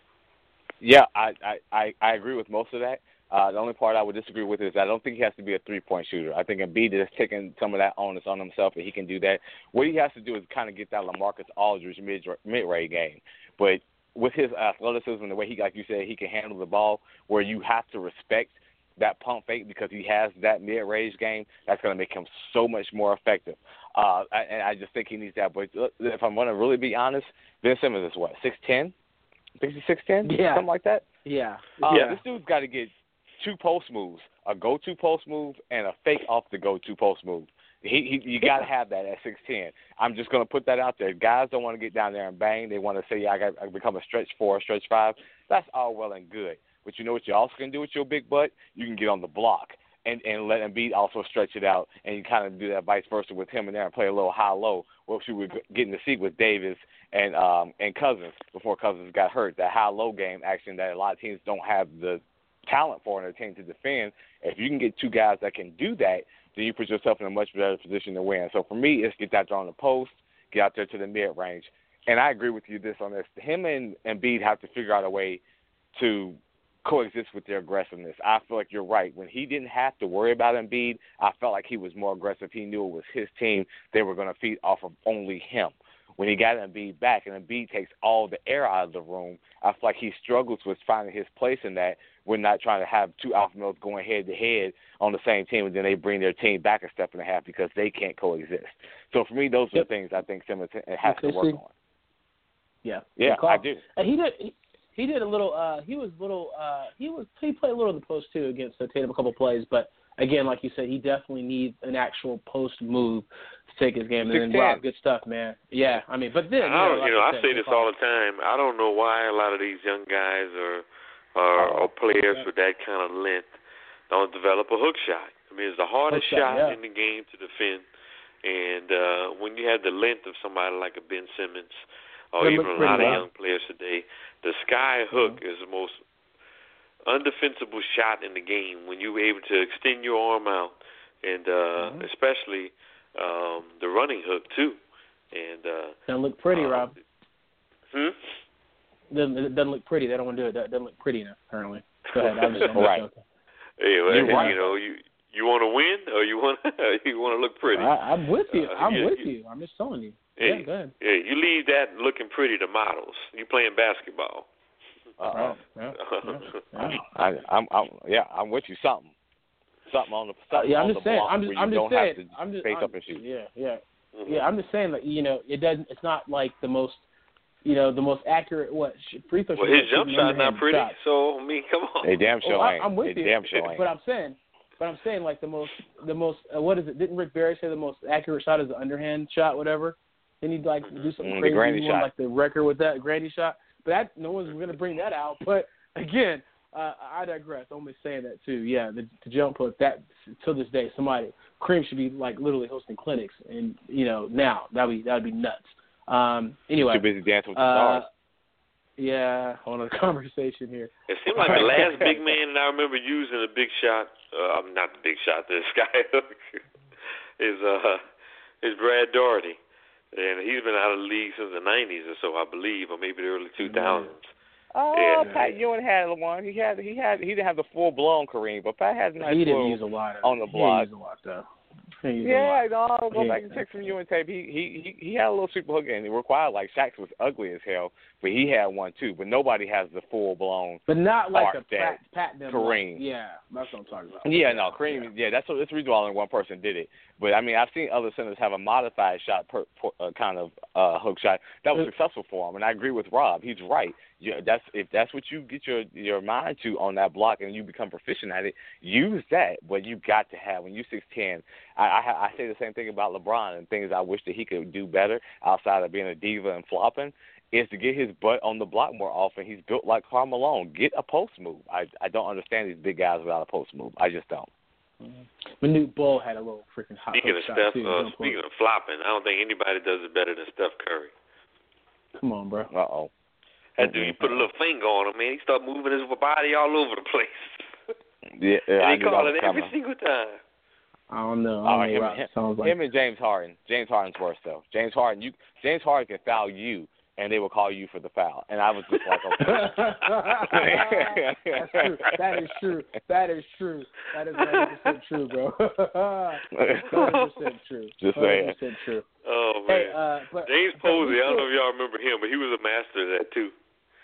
Yeah, I, I, I agree with most of that. Uh, the only part I would disagree with is I don't think he has to be a three-point shooter. I think Embiid is taking some of that onus on himself, and he can do that. What he has to do is kind of get that LaMarcus Aldridge mid- mid-range game. But with his athleticism, the way he, like you said, he can handle the ball, where you have to respect that pump fake because he has that mid-range game, that's going to make him so much more effective. Uh, and I just think he needs that. But if I'm going to really be honest, Ben Simmons is what, six ten? I think he's six ten? Yeah. Something like that? Yeah. Uh, yeah. This dude's got to get two post moves, a go-to post move and a fake off the go-to post move. He, he you got to have that at six ten. I'm just going to put that out there. Guys don't want to get down there and bang. They want to say, yeah, I got to become a stretch four, stretch five. That's all well and good. But you know what you also can do with your big butt? You can get on the block and, and let Embiid also stretch it out, and you kind of do that vice versa with him in there and play a little high-low, which we were getting to see with Davis and um, and Cousins before Cousins got hurt. That high-low game action that a lot of teams don't have the talent for in their team to defend. If you can get two guys that can do that, then you put yourself in a much better position to win. So for me, it's get out there on the post, get out there to the mid-range. And I agree with you this on this. Him and Embiid have to figure out a way to coexist with their aggressiveness. I feel like you're right. When he didn't have to worry about Embiid, I felt like he was more aggressive. He knew it was his team. They were going to feed off of only him. When he got Embiid back and Embiid takes all the air out of the room, I feel like he struggles with finding his place in that. We're not trying to have two alpha males going head-to-head on the same team, and then they bring their team back a step and a half because they can't coexist. So for me, those are the things I think Simmons has to work on. Yeah. Yeah, I do. And he did. He, he did a little. Uh, he was little. Uh, he was. He played a little in the post too against uh, Tatum a couple plays, but again, like you said, he definitely needs an actual post move to take his game. And then Rob, good stuff, man. Yeah, I mean, but then you I know, don't, like you know, I said, say this all the time. I don't know why a lot of these young guys or or, or players with that kind of length don't develop a hook shot. I mean, it's the hardest hook shot, shot yeah. in the game to defend. And uh, when you have the length of somebody like a Ben Simmons or They even look a lot pretty of well. young players today, the sky hook mm-hmm. is the most undefensible shot in the game when you're able to extend your arm out, and uh, mm-hmm. especially um, the running hook, too. And uh, Doesn't look pretty, uh, Rob. Hmm? Doesn't, it doesn't look pretty. They don't want to do it. That doesn't look pretty enough, apparently. Go ahead. I'm just, I'm right. just joking. Hey, well, You're you right. know, you you want to win or you want you want to look pretty. I, I'm with you. Uh, I'm yeah, with you, you. I'm just telling you. Hey, yeah, go ahead. Yeah, you leave that looking pretty to models. You playing basketball. Uh-oh. Right. Yeah. Yeah. Yeah. I, I'm, I'm, yeah, I'm with you. Something, something on the, something uh, yeah, I'm on just the saying. block I'm just, where you I'm just don't saying. have to I'm just face I'm, up and shoot. Yeah, yeah, Mm-hmm. yeah. I'm just saying that you know it doesn't. It's not like the most, you know, the most accurate what free throw. Well, his jump shot's not pretty. Shot. So I mean, come on. They damn sure oh, ain't. I, I'm with they you. damn sure ain't. But I'm saying, but I'm saying like the most, the most. Uh, what is it? Didn't Rick Barry say the most accurate shot is the underhand shot, whatever? Then he'd like do something mm, crazy. The granny he shot. won, like the record with that granny shot. But that no one's going to bring that out. But again, uh, I digress. I'm only saying that too. Yeah, the, the jump hook. That to this day, somebody Kareem should be like literally hosting clinics, and you know now that would be that would be nuts. Um, anyway, Too busy dancing with the uh, stars. Yeah, hold on a conversation here. It seemed like the last big man that I remember using a big shot, uh, not the big shot, the sky hook, is uh, is Brad Daugherty, and he's been out of the league since the nineties or so, I believe, or maybe the early two thousands. Oh, yeah. Pat Ewing had one. He had he had he didn't have the full blown Kareem, but Pat had a nice He didn't little use a lot of on the He block. didn't use a lot though. He used Yeah, a lot. no, I'll go Yeah. back and check some Ewing tape. He he he he had a little super hook and it required like Shaq's was ugly as hell, but he had one too. But nobody has the full blown. But not like Art a that Pat, Pat them Kareem. Like, yeah, that's what I'm talking about. Yeah, no, Kareem. Yeah, that's what, that's the reason why only one person did it. But I mean, I've seen other centers have a modified shot, per, per, uh, kind of uh, hook shot that was successful for him. And I agree with Rob. He's right. Yeah, that's if that's what you get your your mind to on that block and you become proficient at it, use that. But you got to have when you're six ten. I, I I say the same thing about LeBron and things I wish that he could do better outside of being a diva and flopping. Is to get his butt on the block more often. He's built like Karl Malone. Get a post move. I I don't understand these big guys without a post move. I just don't. Mm-hmm. Manute Bol had a little freaking hot Speaking of shot Steph, too. uh, speaking of flopping, I don't think anybody does it better than Steph Curry. Come on, bro. Uh oh. That dude, you put a little finger on him, man. He start moving his body all over the place. Yeah, yeah. And he call it every single time. I don't know. Oh, I don't know him, what him, it sounds like. him and James Harden. James Harden's worse though. James Harden, you James Harden can foul you, and they will call you for the foul. And I was just like, okay. That's true. That is true. That is true. That is one hundred percent true, bro. one hundred percent true. Just one hundred saying. percent true. Oh, man. Hey, uh, but, James but Posey, I don't still, know if y'all remember him, but he was a master of that, too.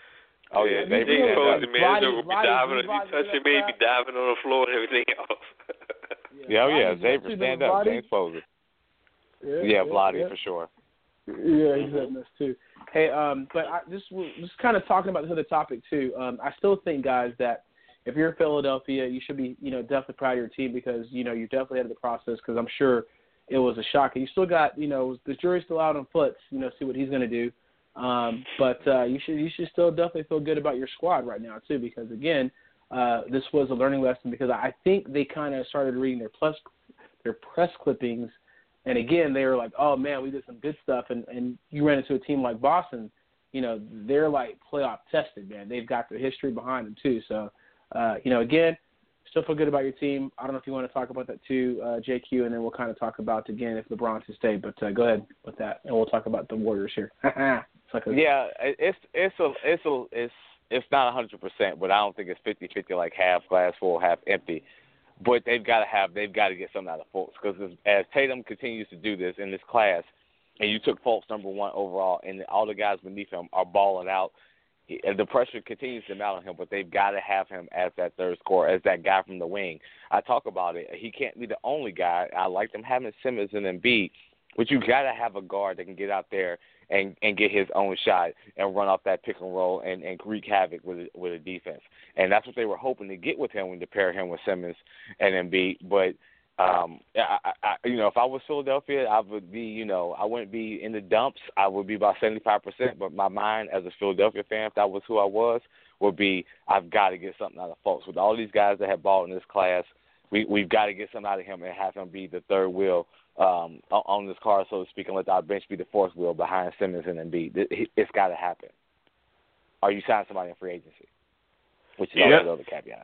Oh yeah, yeah Xavier Jake Posey, stand man, Roddy, Roddy, be Roddy, diving, if you Roddy, touch him, man, be diving on the floor and everything else. Yeah, oh yeah, Roddy's Xavier stand up, Roddy. James Posey. Yeah, Yeah, yeah, Vlade yeah. for sure. Yeah, he's had this too. Hey, um, but I just just kind of talking about this other topic too. Um, I still think, guys, that if you're Philadelphia, you should be, you know, definitely proud of your team because you know you're definitely ahead of the process. Because I'm sure it was a shock. And you still got, you know, the jury's still out on Foots. You know, see what he's going to do. Um, but uh, you should you should still definitely feel good about your squad right now too. Because again, uh, this was a learning lesson. Because I think they kind of started reading their plus their press clippings. And again, they were like, "Oh man, we did some good stuff." And, and you ran into a team like Boston, you know, they're like playoff tested, man. They've got their history behind them too. So, uh, you know, again, still feel good about your team. I don't know if you want to talk about that too, uh, J Q, and then we'll kind of talk about again if LeBron to stay. But uh, go ahead with that, and we'll talk about the Warriors here. it's like a, yeah, it's it's a it's a it's it's not a hundred percent, but I don't think it's fifty-fifty, like half glass full, half empty. But they've got to have, they've got to get something out of Fultz because as Tatum continues to do this in this class, and you took Fultz number one overall, and all the guys beneath him are balling out, and the pressure continues to mount on him. But they've got to have him as that third scorer, as that guy from the wing. I talk about it. He can't be the only guy. I like them having Simmons and Embiid, but you got to have a guard that can get out there and, and get his own shot and run off that pick and roll and, and wreak havoc with with a defense. And that's what they were hoping to get with him when they pair him with Simmons and Embiid. But, um, I, I, you know, if I was Philadelphia, I would be, you know, I wouldn't be in the dumps. I would be about seventy-five percent. But my mind as a Philadelphia fan, if that was who I was, would be I've got to get something out of Fultz. With all these guys that have ball in this class, we, we've got to get something out of him and have him be the third wheel um, on this car, so to speak, and let our bench be the fourth wheel behind Simmons and Embiid. It's got to happen. Or you sign somebody in free agency, which is yeah. also the other caveat.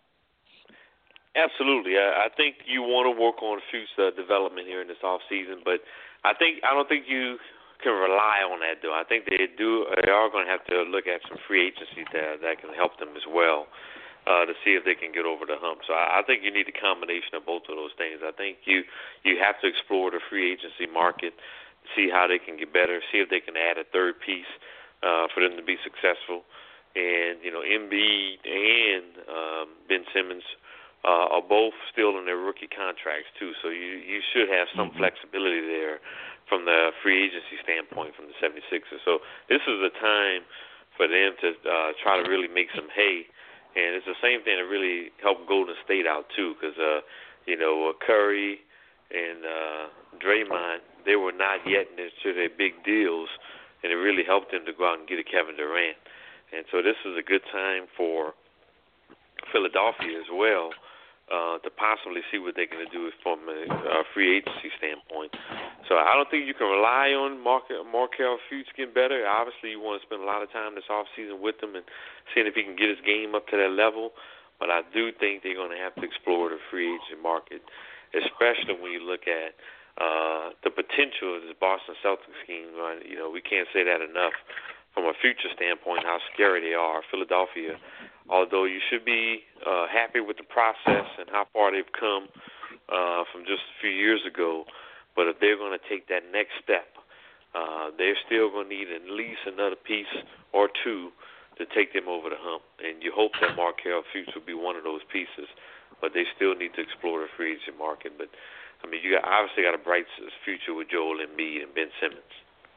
Absolutely. I, I think you want to work on future development here in this off season, but I think I don't think you can rely on that, though. I think they do. They are going to have to look at some free agency there that can help them as well uh, to see if they can get over the hump. So I, I think you need a combination of both of those things. I think you you have to explore the free agency market, see how they can get better, see if they can add a third piece uh, for them to be successful. And, you know, Embiid and um, Ben Simmons uh, are both still in their rookie contracts, too. So you, you should have some mm-hmm. flexibility there from the free agency standpoint from the seventy-sixers. So this is a time for them to uh, try to really make some hay. And it's the same thing that really helped Golden State out, too, because, uh, you know, Curry and uh, Draymond, they were not yet into their big deals, and it really helped them to go out and get a Kevin Durant. And so this is a good time for Philadelphia as well uh, to possibly see what they're going to do from a, a free agency standpoint. So I don't think you can rely on Mark, Markelle Fultz getting better. Obviously, you want to spend a lot of time this offseason with him and seeing if he can get his game up to that level. But I do think they're going to have to explore the free agent market, especially when you look at uh, the potential of this Boston Celtics scheme. Right? You know, we can't say that enough. From a future standpoint, how scary they are. Philadelphia, although you should be uh, happy with the process and how far they've come uh, from just a few years ago, but if they're going to take that next step, uh, they're still going to need at least another piece or two to take them over the hump. And you hope that Markelle Fultz will be one of those pieces, but they still need to explore the free agent market. But, I mean, you got, obviously got a bright future with Joel Embiid and Ben Simmons.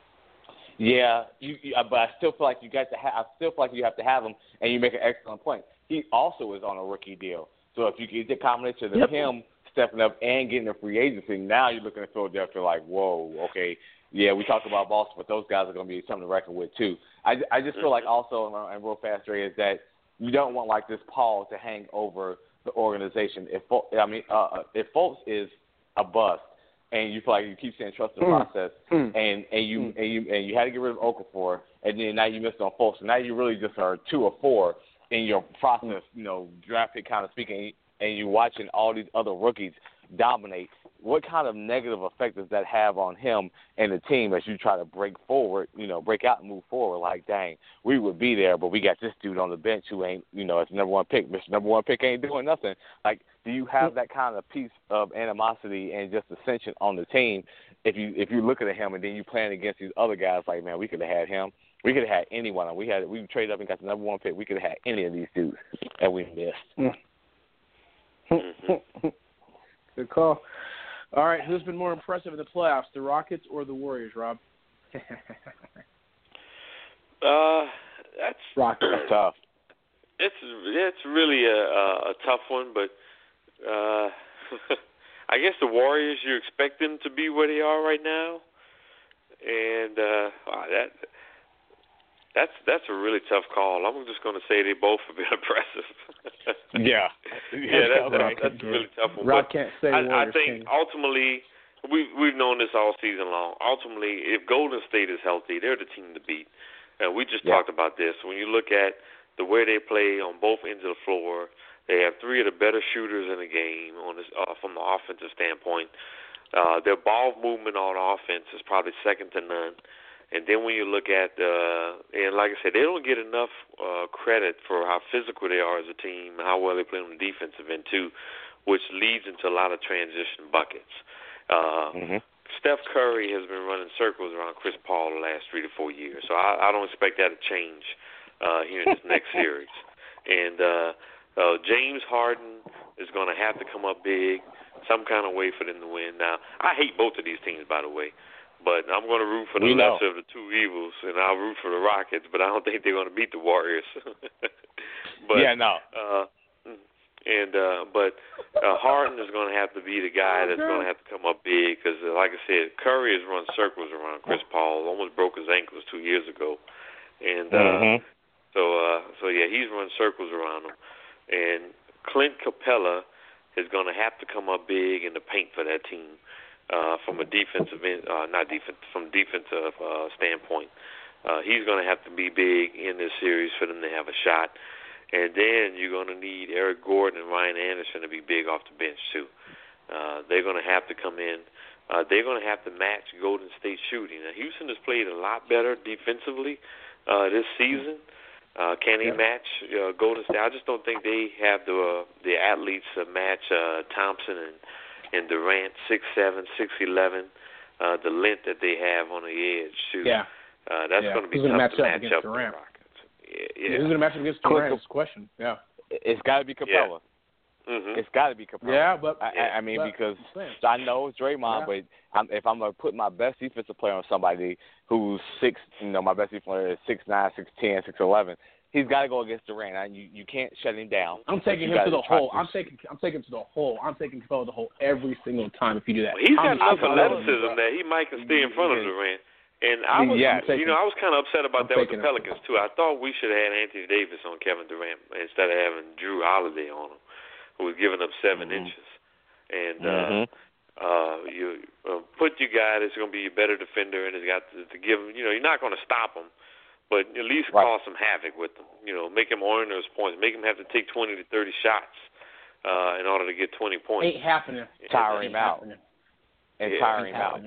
Yeah, you, you, but I still feel like you got to. Ha- I still feel like you have to have him, and you make an excellent point. He also is on a rookie deal, so if you get the combination of yep. him stepping up and getting a free agency, now you're looking at Philadelphia like, whoa, okay, yeah, we talked about Boston, but those guys are going to be something to reckon with too. I, I just feel like also, and real fast, Ray, is that you don't want like this pall to hang over the organization. If I mean, uh, if Fultz is a bust. And you feel like you keep saying trust the mm. process, mm. and and you mm. and you and you had to get rid of Okafor, and then now you missed on Fultz, so now you really just are two or four in your process, you know, draft pick kind of speaking, and you're watching all these other rookies dominate. what kind of negative effect does that have on him and the team as you try to break forward, you know, break out and move forward? Like, dang, we would be there, but we got this dude on the bench who ain't, you know, it's number one pick. Mister Number one pick ain't doing nothing. Like, do you have that kind of piece of animosity and just ascension on the team if you if you look at him and then you playing against these other guys? Like, man, we could have had him. We could have had anyone. We had we traded up and got the number one pick. We could have had any of these dudes, and we missed. Good call. All right, who's been more impressive in the playoffs, the Rockets or the Warriors, Rob? uh, that's Rockets. That's tough. It's it's really a, a, a tough one, but uh, I guess the Warriors, you expect them to be where they are right now, and uh, wow, that. That's that's a really tough call. I'm just going to say they both have been impressive. yeah, yeah, that's, okay. that's, that's a really tough one. Rob but can't say I, I Warriors think can. ultimately we we've known this all season long. Ultimately, if Golden State is healthy, they're the team to beat. And we just yeah. talked about this. When you look at the way they play on both ends of the floor, they have three of the better shooters in the game on this, uh, from the offensive standpoint. Uh, their ball movement on offense is probably second to none. And then when you look at, uh, and like I said, they don't get enough uh, credit for how physical they are as a team and how well they play on the defensive end, too, which leads into a lot of transition buckets. Uh, mm-hmm. Steph Curry has been running circles around Chris Paul the last three to four years, so I, I don't expect that to change uh, here in this next series. And uh, uh, James Harden is going to have to come up big, some kind of way for them to win. Now, I hate both of these teams, by the way. But I'm going to root for the we lesser know. of the two evils, and I'll root for the Rockets. But I don't think they're going to beat the Warriors. but, yeah, no. Uh, and uh, but uh, Harden is going to have to be the guy that's going to have to come up big because, uh, like I said, Curry has run circles around Chris Paul. Almost broke his ankles two years ago, and uh, mm-hmm. so uh, so yeah, he's run circles around him. And Clint Capella is going to have to come up big in the paint for that team. Uh, from a defensive, uh, not defense, from defensive uh, standpoint, uh, he's going to have to be big in this series for them to have a shot. And then you're going to need Eric Gordon and Ryan Anderson to be big off the bench too. Uh, they're going to have to come in. Uh, they're going to have to match Golden State shooting. Now, Houston has played a lot better defensively uh, this season. Uh, can they yeah. match uh, Golden State? I just don't think they have the uh, the athletes to match uh, Thompson and. And Durant, six seven, six eleven, uh, the length that they have on the edge, too. Yeah. Uh, that's yeah. going to be Who's tough match to up match against up Durant? with the Rockets. Yeah, yeah. yeah who's going to match up against Durant? That's the question. Yeah. It's got to be Capella. Yeah. Mm-hmm. It's got to be Capella. Yeah, but I, yeah, I mean but, because I know it's Draymond, yeah. but I'm, if I'm going to put my best defensive player on somebody who's six, you know, my best defensive player is six nine, six ten, six eleven. He's got to go against Durant. I, you you can't shut him down. I'm taking him to the hole. I'm taking I'm taking him to the hole. I'm taking Capella to the hole every single time if you do that. Well, he's got I'm, enough I'm athleticism that he might can stay in front of Durant. And I was, yeah, you know, I was kind of upset about I'm that with the Pelicans him. too. I thought we should have had Anthony Davis on Kevin Durant instead of having Drew Holiday on him, who was giving up seven mm-hmm. inches. And mm-hmm. uh, uh, you uh, put your guy that's going to be your better defender and has got to, to give him. You know, you're not going to stop him. But at least right. cause some havoc with them. You know, make him earn those points. Make him have to take twenty to thirty shots uh, in order to get twenty points. Ain't happening. Tire him out. Happening. And yeah, tire him out.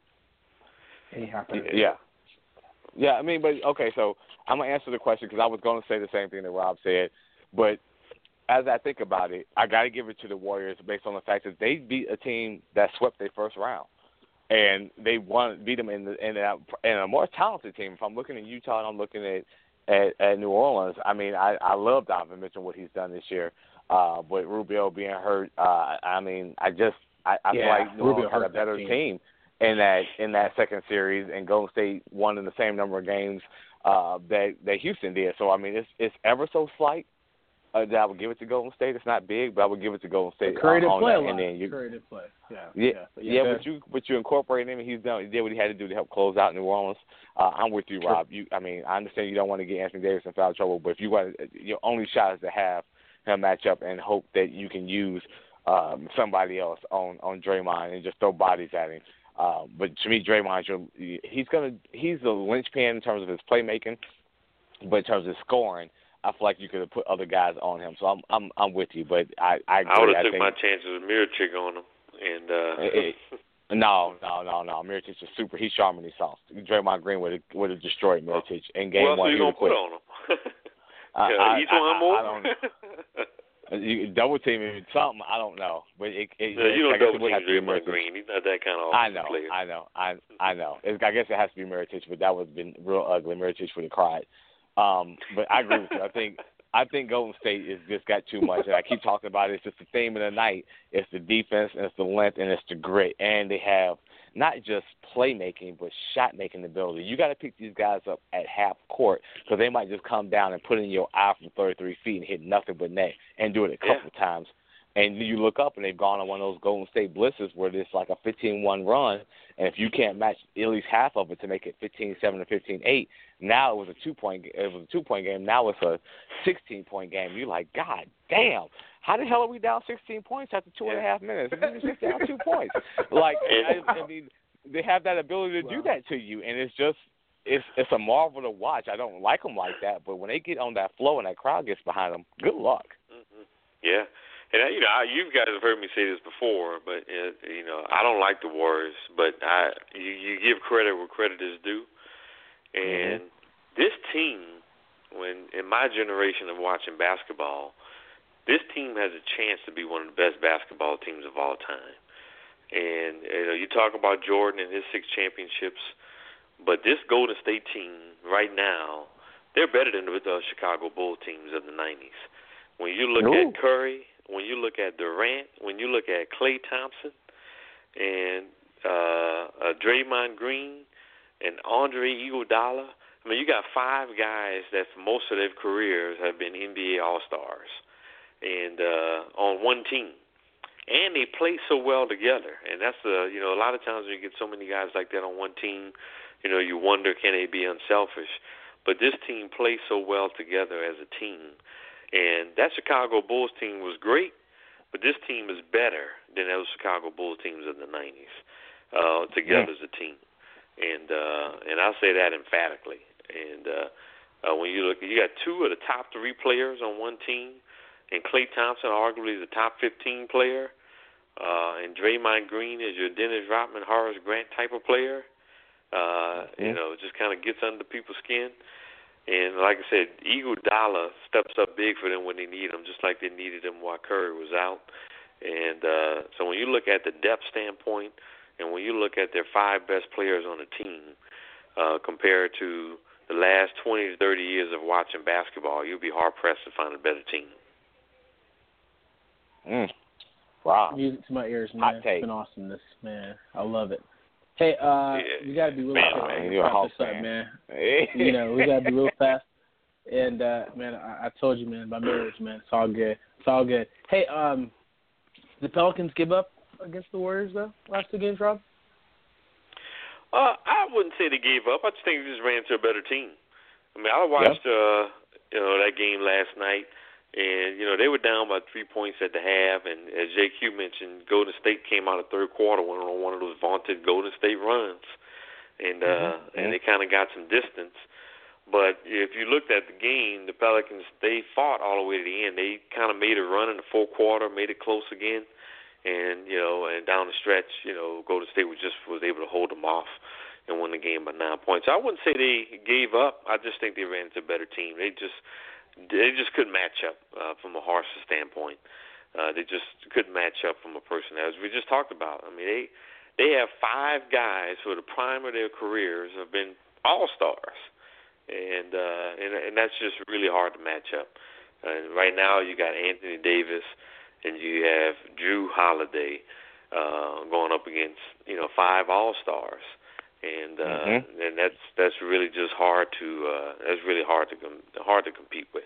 Ain't happening. Yeah. Yeah, I mean, but, okay, so I'm going to answer the question because I was going to say the same thing that Rob said. But as I think about it, I got to give it to the Warriors based on the fact that they beat a team that swept their first round. And they won, beat them in, the, in, a, in a more talented team. If I'm looking at Utah and I'm looking at, at, at New Orleans, I mean, I, I love Donovan Mitchell, what he's done this year. Uh, but Rubio being hurt, uh, I mean, I just I, I yeah, feel like New Rubio Orleans had a better team. team in that in that second series, and Golden State won in the same number of games uh, that that Houston did. So I mean, it's it's ever so slight. Uh, that I would give it to Golden State. It's not big, but I would give it to Golden State. Curry did on play that. a lot. And then you, Curry did play. Yeah, yeah, yeah. But, yeah, yeah but you but you incorporate him, and he's done. He did what he had to do to help close out New Orleans. Uh, I'm with you, Rob. You, I mean, I understand you don't want to get Anthony Davis in foul trouble, but if you want, your only shot is to have him match up and hope that you can use um, somebody else on on Draymond and just throw bodies at him. Uh, but to me, Draymond, he's gonna he's the linchpin in terms of his playmaking, but in terms of scoring, I feel like you could have put other guys on him. So I'm I'm I'm with you, but I I agree. I would have I took think, my chances with Miricic on him. And uh, Hey, no, no, no, no. Mirotic is super. He's charmingly soft. Draymond Green would have would have destroyed Mirotic in game well, one. so He you would gonna have quit. put on him? I, yeah, I, each I, one I, more. I don't. You double team him something. I don't know, but it, it, yeah, you I don't guess double it would team have to be Draymond Mirotic. Green. He's not that kind of I offensive know, player. I know, I I know. It's, I guess it has to be Mirotic, but that would have been real ugly. Mirotic would have cried. Um, but I agree with you. I think I think Golden State has just got too much, and I keep talking about it. It's just the theme of the night. It's the defense, and it's the length, and it's the grit, and they have not just playmaking, but shot-making ability. You got to pick these guys up at half court because they might just come down and put in your eye from thirty-three feet and hit nothing but net, and do it a couple Yeah. of times. And you look up, and they've gone on one of those Golden State blitzes where it's like a fifteen one run, and if you can't match at least half of it to make it fifteen seven or fifteen eight, now it was a two-point it was a two-point game. Now it's a sixteen-point game. You're like, God damn, how the hell are we down sixteen points after two and a half minutes? We're just down two points. Like, I, I mean, they have that ability to do that to you, and it's just it's it's a marvel to watch. I don't like them like that, but when they get on that flow and that crowd gets behind them, good luck. Mm-hmm. Yeah. And, you know, I, you guys have heard me say this before, but, uh, you know, I don't like the Warriors, but I you, you give credit where credit is due. And mm-hmm. this team, when in my generation of watching basketball, this team has a chance to be one of the best basketball teams of all time. And, you know, you talk about Jordan and his six championships, but this Golden State team right now, they're better than the uh, Chicago Bulls teams of the nineties. When you look Ooh. at Curry, when you look at Durant, when you look at Klay Thompson and uh, uh, Draymond Green and Andre Iguodala, I mean, you got five guys that for most of their careers have been N B A All-Stars and uh, on one team. And they play so well together. And that's, uh, you know, a lot of times when you get so many guys like that on one team, you know, you wonder, can they be unselfish? But this team plays so well together as a team. And that Chicago Bulls team was great, but this team is better than those Chicago Bulls teams of the nineties uh, together yeah. as a team. And uh, and I'll say that emphatically. And uh, uh, when you look, you got two of the top three players on one team, and Klay Thompson arguably is the top fifteen player, uh, and Draymond Green is your Dennis Rodman, Horace Grant type of player. Uh, yeah. You know, it just kind of gets under people's skin. And like I said, Iguodala steps up big for them when they need him, just like they needed him while Curry was out. And uh, so when you look at the depth standpoint and when you look at their five best players on the team uh, compared to the last twenty to thirty years of watching basketball, you'll be hard-pressed to find a better team. Mm. Wow. Music to my ears, man. Hot It's take. been awesomeness, man. I love it. Hey, uh, yeah. we got to be real man, fast. Man, you're a Hawks fan. Man. You know, we got to be real fast. And, uh, man, I, I told you, man, my marriage, man, it's all good. It's all good. Hey, um, did the Pelicans give up against the Warriors, though, last two games, Rob? Uh, I wouldn't say they gave up. I just think they just ran into a better team. I mean, I watched, yep. uh, you know, that game last night. And, you know, they were down by three points at the half. And as J Q mentioned, Golden State came out of the third quarter, went on one of those vaunted Golden State runs. And uh, mm-hmm. and they kind of got some distance. But if you looked at the game, the Pelicans, they fought all the way to the end. They kind of made a run in the fourth quarter, made it close again. And, you know, and down the stretch, you know, Golden State was just was able to hold them off and win the game by nine points. I wouldn't say they gave up. I just think they ran into a better team. They just... They just couldn't match up uh, from a Harsher standpoint. Uh, they just couldn't match up from a person, as we just talked about. I mean, they they have five guys who, at the prime of their careers, have been all-stars, and uh, and and that's just really hard to match up. And right now, you got Anthony Davis, and you have Drew Holiday uh, going up against you know five all-stars. And uh, mm-hmm. and that's that's really just hard to uh, that's really hard to com- hard to compete with.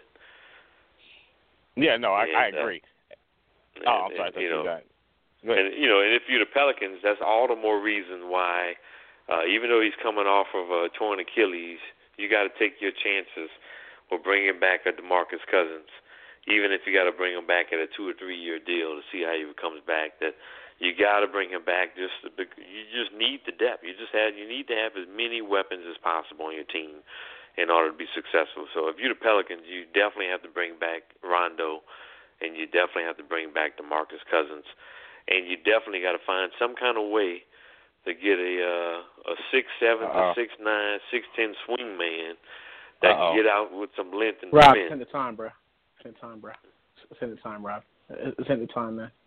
Yeah, no, I, and, I agree. Uh, oh, I'm and, sorry, and, you know, Go ahead. and you know, and if you're the Pelicans, that's all the more reason why. Uh, even though he's coming off of a torn Achilles, you got to take your chances with bringing back a DeMarcus Cousins, even if you got to bring him back at a two or three year deal to see how he comes back. That you got to bring him back. Just you just need the depth. You just have you need to have as many weapons as possible on your team in order to be successful. So if you're the Pelicans, you definitely have to bring back Rondo, and you definitely have to bring back DeMarcus Cousins. and you definitely got to find some kind of way to get a uh, a six seven Uh-oh. to six nine, six ten swing man that Uh-oh. can get out with some length and Rob, defense. send the time, bro. Send the time, bro. Send the time, Rob. Send the time, man.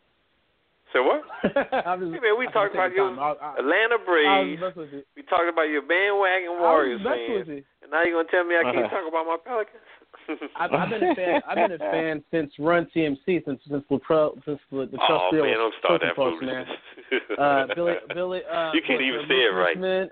So what? I'm just, Hey man, we I'm talked just about taking your time. I, I, Atlanta I was Braves. messing with you. We talked about your bandwagon I Warriors was messing with fan, you. and now you're gonna tell me I can't Uh-huh. talk about my Pelicans? I've, I've been a fan. I've been a fan since Run T M C, since since Latrell, since the the Oh Trust man, don't start that Post, man. foolishness. Uh, Billy, Billy. Uh, You can't even say it right. Man,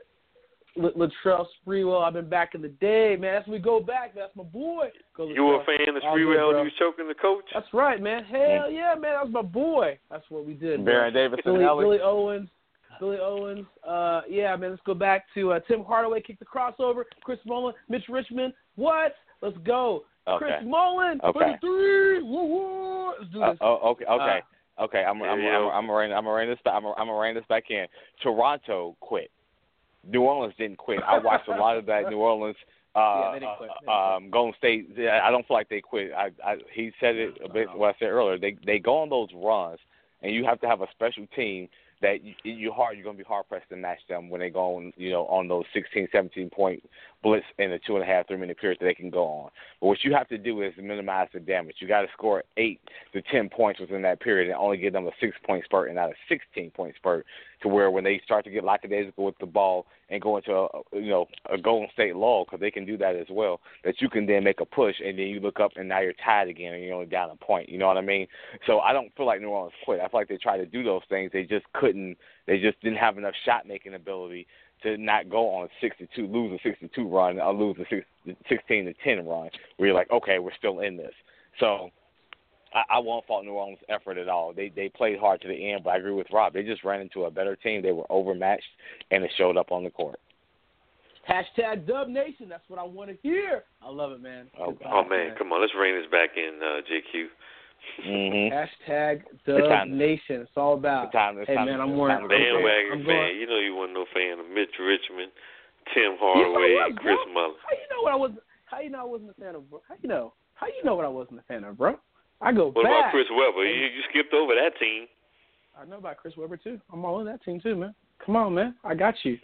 Latrell Sprewell. I've been back in the day, man. That's when we go back. That's my boy. Go You were a Latrell. fan of All good, Sprewell when bro. he was choking the coach? That's right, man. Hell yeah, man. That was my boy. That's what we did. Baron Davis and Billy, Ellie. Billy Owens. Billy Owens. Uh, yeah, man. Let's go back to uh, Tim Hardaway kicked the crossover. Chris Mullen, Mitch Richmond. What? Let's go. Okay. Chris Mullen. Okay. For the three. Woo woo. Let's do Uh, this. oh, okay, okay, Uh, okay. I'm, I'm, Yeah. I'm, I'm, I'm, rein, I'm gonna rein this back. I'm, gonna- I'm gonna rein this back in. Toronto quit. New Orleans didn't quit. I watched a lot of that New Orleans. Uh, Yeah, they didn't quit. They didn't uh, um, Golden State. yeah, I don't feel like they quit. I, I, he said it a bit. What I said earlier. They, they go on those runs, and you have to have a special team that you, you hard. You're gonna be hard pressed to match them when they go on. You know, on those sixteen, seventeen point blitz in a two and a half, three minute period that they can go on. But what you have to do is minimize the damage. You got to score eight to ten points within that period and only give them a six point spurt and not a sixteen point spurt. To where when they start to get lackadaisical with the ball and go into a, you know, a Golden State lull, because they can do that as well, that you can then make a push and then you look up and now you're tied again and you're only down a point. You know what I mean? So I don't feel like New Orleans quit. I feel like they tried to do those things. They just couldn't. They just didn't have enough shot making ability to not go on a sixty-two, lose a sixty-two run, or lose a six, sixteen to ten run, where you're like, okay, we're still in this. So I, I won't fault New Orleans' effort at all. They they played hard to the end, but I agree with Rob. They just ran into a better team. They were overmatched, and it showed up on the court. Hashtag Dub Nation. That's what I want to hear. I love it, man. Oh, Good Oh vibes, man, come on, let's rein this back in, uh, J Q. Mm-hmm. Hashtag It's Dub time. Nation. It's all about. It's time- it's hey time man, to- I'm it's wearing. time to go Bandwagon I'm fan. going- You know you wasn't no fan of Mitch Richmond, Tim You Hardaway, know what, and Chris bro? Mullen. How you know what I was? How you know I wasn't a fan of? Bro? How you know? How you know what I wasn't a fan of, bro? I go What back. about Chris Webber? You, you skipped over that team. I know about Chris Webber too. I'm all in that team too, man. Come on, man. I got you.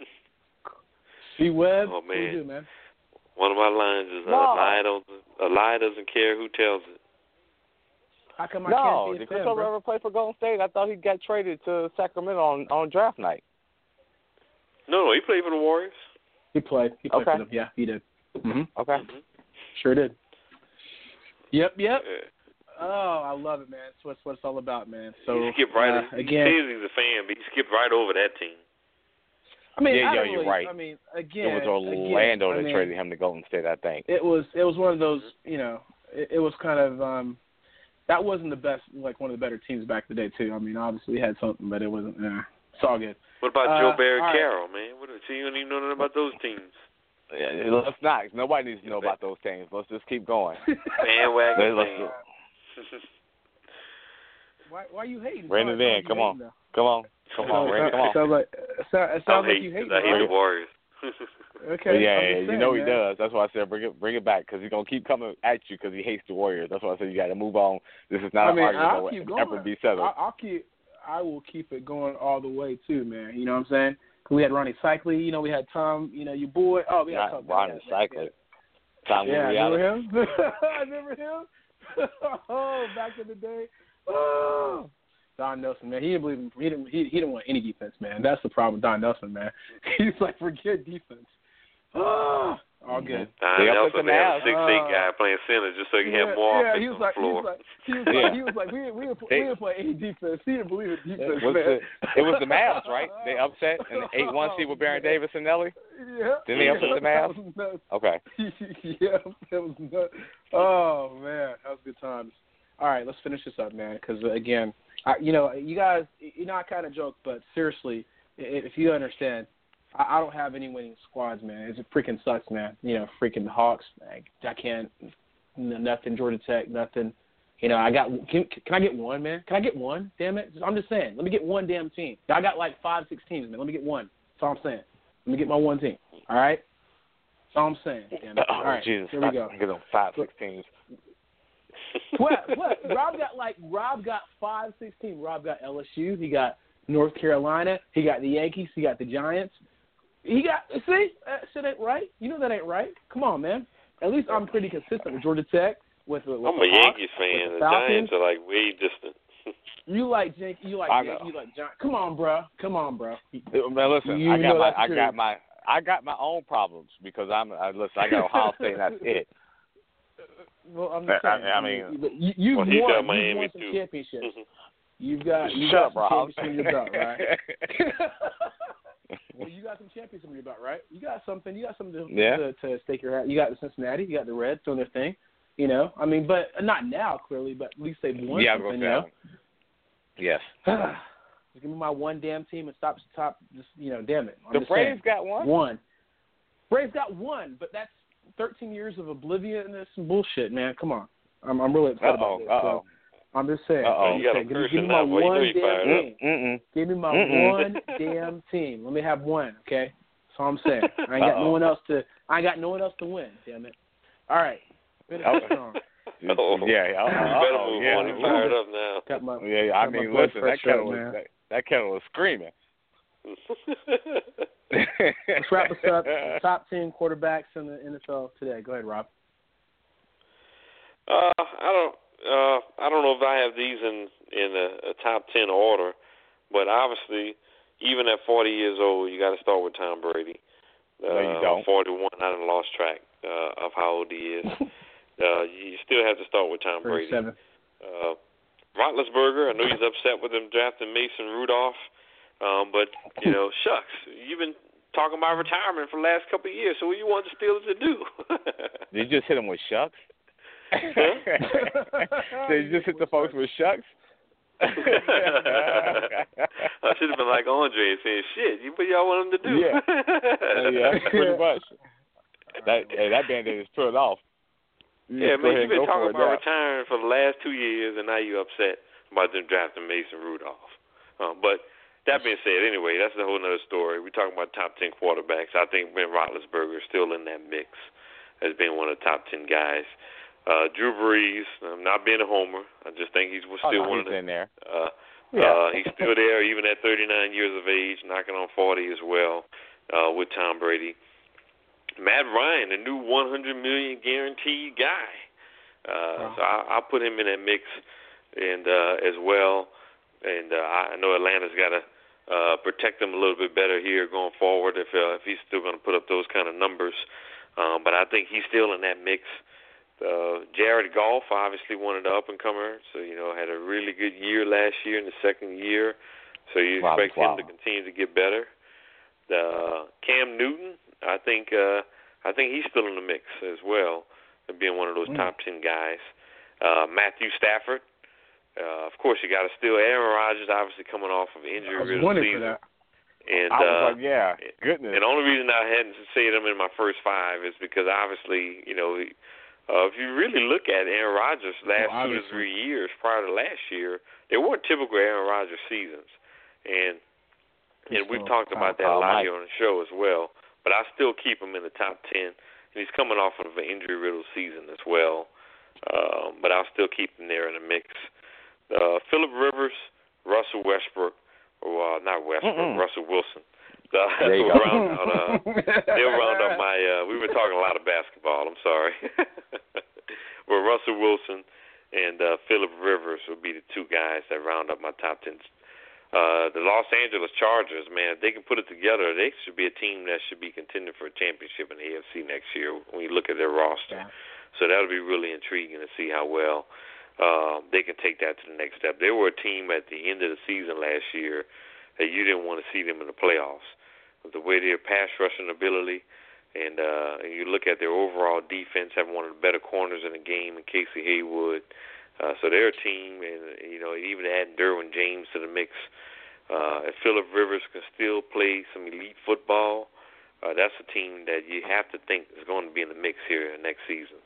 C Webb. Oh, What do you man. do, man? One of my lines is uh, No. a lie don't a lie doesn't care who tells it. How come I No, can't be did a Chris fan, Webber bro? ever play for Golden State? I thought he got traded to Sacramento on, on draft night. No, no, he played for the Warriors. He played. He played Okay. for them. Yeah, he did. Mm-hmm. Okay. Sure did. Yep, yep. Yeah. Oh, I love it, man. That's what, what it's all about, man. So he skipped right. uh, he again, says he's a fan, but he skipped right over that team. I mean, Yeah, I yeah, don't you're really, right. I mean, again, It was Orlando again, I that mean, traded him to Golden State, I think. It was it was one of those, you know, it, it was kind of um, that wasn't the best, like one of the better teams back in the day too. I mean, obviously we had something, but it wasn't. Uh, it's all good. What about Uh, Joe Barry all right. Carroll, man? What? So you don't even know nothing about those teams. Yeah, let's not. Nobody needs to know about those teams. Let's just keep going. Bandwagon Let's- fan. let's- Why why are you hating? Rein Why- it why are in. you Come hating, on. though? Come on. Come on, It Ray. Come sounds on. like it sounds, it I'm sounds like hating you hate. 'cause I hate me. the Warriors. Okay. yeah, I'm yeah, just you saying, know he man. does. That's why I said bring it, bring it back because he's gonna keep coming at you because he hates the Warriors. That's why I said you got to move on. This is not I an mean, argument I'll that will keep going. ever be settled. I, I'll keep. I will keep it going all the way too, man. You know what I'm saying? 'Cause we had Ronnie Cycli. You know, we had Tom. You know, your boy. Oh, we had Not Tom. Ronnie Cycli. Tom Yeah, Louisiana. remember him? remember him? oh, back in the day. Oh. Don Nelson, man, he didn't believe in, he didn't he, he didn't want any defense, man. That's the problem with Don Nelson, man. He's like, forget defense. Oh, all good. Don They up Nelson, at the they have a Mavs. six Uh, eight guy playing center just so he can yeah, have more yeah, offense he was on like, the floor. He was like, he was Yeah. like, he was like, we didn't, we didn't, They- we didn't play any defense. He didn't believe in It defense, was, man. the, it was the Mavs, right? They upset in the eight one seed with Baron Davis and Nelly. Yeah. Didn't they upset the Mavs? That was nuts. Okay. yeah, that was nuts. Oh man, that was good times. All right, let's finish this up, man. Because uh, again, I, you know, you guys, you know, I kind of joke, but seriously, if you understand, I, I don't have any winning squads, man. It freaking sucks, man. You know, freaking Hawks. Like, I can't, nothing. Georgia Tech, nothing. You know, I got. Can, can I get one, man? Can I get one? Damn it! I'm just saying. Let me get one damn team. I got like five, six teams, man. Let me get one. That's all I'm saying. Let me get my one team. All right. That's all I'm saying. Damn it. Oh, All right. Jesus. Here we go. Get them five, six teams. What? What? Rob got like Rob got five, sixteen. Rob got L S U. He got North Carolina. He got the Yankees. He got the Giants. He got see that shit ain't right. You know that ain't right. Come on, man. At least I'm pretty consistent with Georgia Tech. With, with I'm the a Hawks, Yankees fan. the The Giants are like way distant. You like Jake? You like I Jake? know. You like John? Come on, bro. Come on, bro. Man, listen, You I know got my, that's I true. got my, I got my own problems because I'm. I, listen, I got Ohio State, and that's it. Well, I'm just I- saying. I mean- you, you've Well, he's won. got You've Miami, won some too. championships. You've got. You've Shut got up, some Rob. championships in your belt, right? Well, you got some championships in your belt, right? You got something. You got something to, Yeah. to, to stake your hat. You got the Cincinnati. You got the Reds doing their thing. You know, I mean, but not now, clearly, but at least they've won yeah, something. go You know. Yes. Just give me my one damn team and stop, stop. Just you know, damn it. I'm The just Braves saying. got one. One. Braves got one, but that's thirteen years of obliviousness and bullshit, man. Come on. I'm, I'm really upset Uh about oh. this. Uh So oh. I'm just saying. Uh-oh. I'm You just got a saying. Give, me- person give me my now, boy. You know one you damn fired up. team. Mm-mm. Give me my Mm-mm. one damn team. Let me have one, okay? That's all I'm saying. I ain't got Uh-oh. no one else to. I ain't got no one else to win. Damn it. All right. Finish Oh. strong. Oh. Yeah. Uh, You better uh-oh, move yeah. on. You fired up now. Got my. Yeah, I got my mean, blood listen, that pressure up, kettle was man. that, that kettle was screaming. Let's wrap us up. Top ten quarterbacks in the N F L today. Go ahead, Rob. Uh, I don't. Uh, I don't know if I have these in in a, a top ten order, but obviously, even at forty years old, you got to start with Tom Brady. Uh, No, you don't. forty-one. I done lost track uh, of how old he is. uh, you still have to start with Tom Brady. thirty-seven. Uh, Roethlisberger. I know he's upset with them drafting Mason Rudolph, um, but you know, shucks, you've been talking about retirement for the last couple of years. So what you want the Steelers to do? Did you just hit him with shucks? Huh? Did you just hit the folks with shucks? I should have been like Andre and saying, "Shit, you what y'all want him to do?" Yeah, uh, yeah, pretty much. That hey, that Band-Aid is peeled off. Yeah, Just man, go ahead you've and been go talking for it about now. retiring for the last two years, and now you're upset about them drafting Mason Rudolph. Um, but that being said, anyway, that's a whole other story. We're talking about top ten quarterbacks. I think Ben Roethlisberger is still in that mix as being one of the top ten guys. Uh, Drew Brees, um, not being a homer, I just think he's Oh, still no, one he's of the. in there. Uh, Yeah. uh, he's still there, even at thirty-nine years of age, knocking on forty as well, uh, with Tom Brady. Matt Ryan, the new one hundred million dollars guaranteed guy. Uh, Wow. So I, I'll put him in that mix, and uh, as well. And uh, I know Atlanta's got to uh, protect him a little bit better here going forward if uh, if he's still going to put up those kind of numbers. Um, but I think he's still in that mix. Uh, Jared Goff, obviously one of the up-and-comers, so, you know, had a really good year last year in the second year, so you Wow, expect wow. him to continue to get better. Uh, Cam Newton, I think uh, I think he's still in the mix as well, of being one of those Mm. top ten guys. Uh, Matthew Stafford, uh, of course, you got to still Aaron Rodgers, obviously coming off of I injury was riddled wondering season. for that. And I was uh, like, yeah, goodness. and the only reason I hadn't said him in my first five is because obviously, you know, uh, if you really look at Aaron Rodgers' last Well, two to obviously. three years prior to last year, they weren't typical Aaron Rodgers seasons. And and we've So, talked about that a uh, lot Mike. here on the show as well. But I still keep him in the top ten. And he's coming off of an injury-riddled season as well. Um, but I'll still keep him there in the mix. Uh, Phillip Rivers, Russell Westbrook, or uh, not Westbrook, Mm-mm. Russell Wilson. Uh, There you will go. round out, uh, they'll round up my. Uh, we were talking a lot of basketball. I'm sorry, but Russell Wilson and uh, Phillip Rivers will be the two guys that round up my top ten. Uh, the Los Angeles Chargers, man, if they can put it together, they should be a team that should be contending for a championship in the A F C next year when you look at their roster. Yeah. So that'll be really intriguing to see how well um, they can take that to the next step. They were a team at the end of the season last year that you didn't want to see them in the playoffs. With the way their pass rushing ability, and, uh, and you look at their overall defense, having one of the better corners in the game in Casey Haywood. Uh, so they're a team, and, you know, even adding Derwin James to the mix. Uh, if Phillip Rivers can still play some elite football, uh, that's a team that you have to think is going to be in the mix here next season.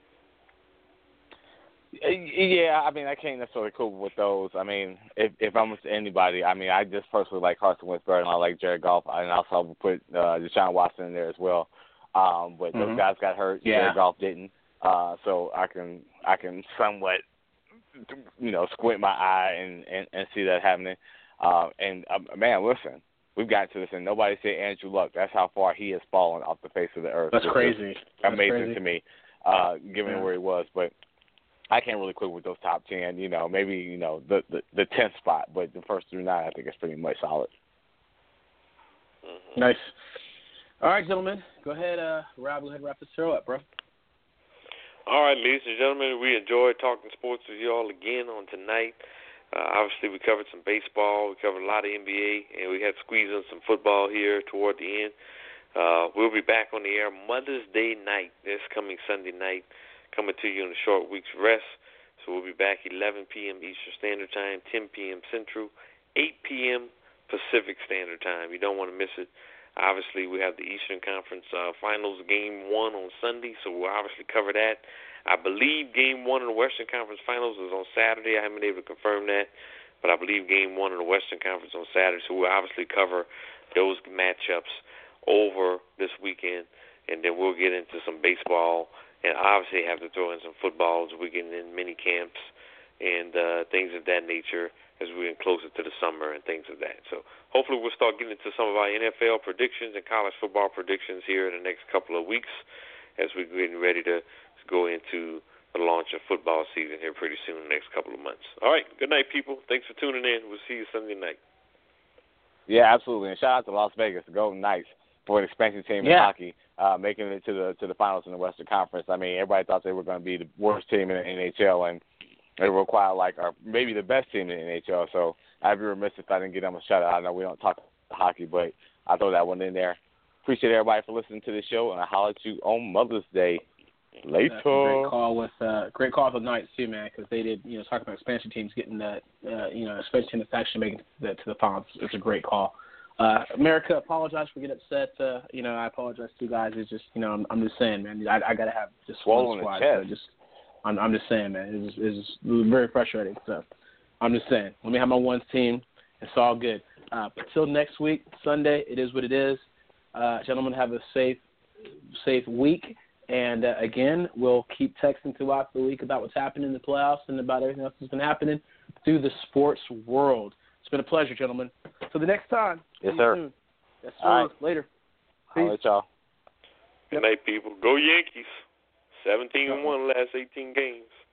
Yeah, I mean, I can't necessarily cope with those. I mean, if if I'm with anybody, I mean, I just personally like Carson Wentz better, and I like Jared Goff, and also I would put uh, Deshaun Watson in there as well. Um, but Mhm. those guys got hurt. Yeah. Jared Goff didn't. uh, so I can I can somewhat, you know, squint my eye and, and, and see that happening. Uh, and uh, man, listen, we've gotten to this, and nobody said Andrew Luck. That's how far he has fallen off the face of the earth. That's it's crazy. That's amazing crazy. to me, uh, given yeah. where he was. But I can't really quit with those top ten. You know, maybe you know the the, the tenth spot, but the first through nine, I think is pretty much solid. Mm-hmm. Nice. All right, gentlemen, go ahead, uh, Rob. Go ahead and wrap this show up, bro. All right, ladies and gentlemen, we enjoyed talking sports with you all again on tonight. Uh, obviously, we covered some baseball, we covered a lot of N B A, and we had squeezed in some football here toward the end. Uh, we'll be back on the air Mother's Day night, this coming Sunday night, coming to you in a short week's rest. So we'll be back eleven p.m. Eastern Standard Time, ten p.m. Central, eight p.m. Pacific Standard Time. You don't want to miss it. Obviously, we have the Eastern Conference uh, Finals Game one on Sunday, so we'll obviously cover that. I believe Game one of the Western Conference Finals is on Saturday. I haven't been able to confirm that, but I believe Game one of the Western Conference on Saturday, so we'll obviously cover those matchups over this weekend, and then we'll get into some baseball, and obviously have to throw in some football as we get in mini camps and uh, things of that nature as we get closer to the summer and things of that. So hopefully we'll start getting into some of our N F L predictions and college football predictions here in the next couple of weeks as we're getting ready to go into the launch of football season here pretty soon in the next couple of months. All right, good night, people. Thanks for tuning in. We'll see you Sunday night. Yeah, absolutely. And shout out to Las Vegas, the Golden Knights, for an expansion team in yeah. hockey, uh, making it to the to the finals in the Western Conference. I mean, everybody thought they were going to be the worst team in the N H L, and they were quite like our, maybe the best team in the N H L. So I'd be remiss if I didn't give them a shout out. I know we don't talk hockey, but I throw that one in there. Appreciate everybody for listening to the show, and I'll holler at you on Mother's Day. Later. That's a great call with uh, great call with the Knights too, man, because they did, you know, talking about expansion teams getting that, uh, you know, expansion team that's actually making that to the finals. It's a great call. Uh, America, apologize for getting upset. Uh, you know, I apologize to you guys. It's just, you know, I'm, I'm just saying, man. I, I gotta have just swollen one squad. chest. So just, I'm, I'm just saying, man. It's, it's very frustrating. So I'm just saying, let me have my ones team. It's all good. Uh, until next week, Sunday. It is what it is. Uh, gentlemen, have a safe, safe week. And, uh, again, we'll keep texting throughout the week about what's happening in the playoffs and about everything else that's been happening through the sports world. It's been a pleasure, gentlemen. Till the next time. Yes, See sir. You soon. Yes, sir. All right. Later. I'll let y'all. Good night, people. Go Yankees. seventeen and one last eighteen games.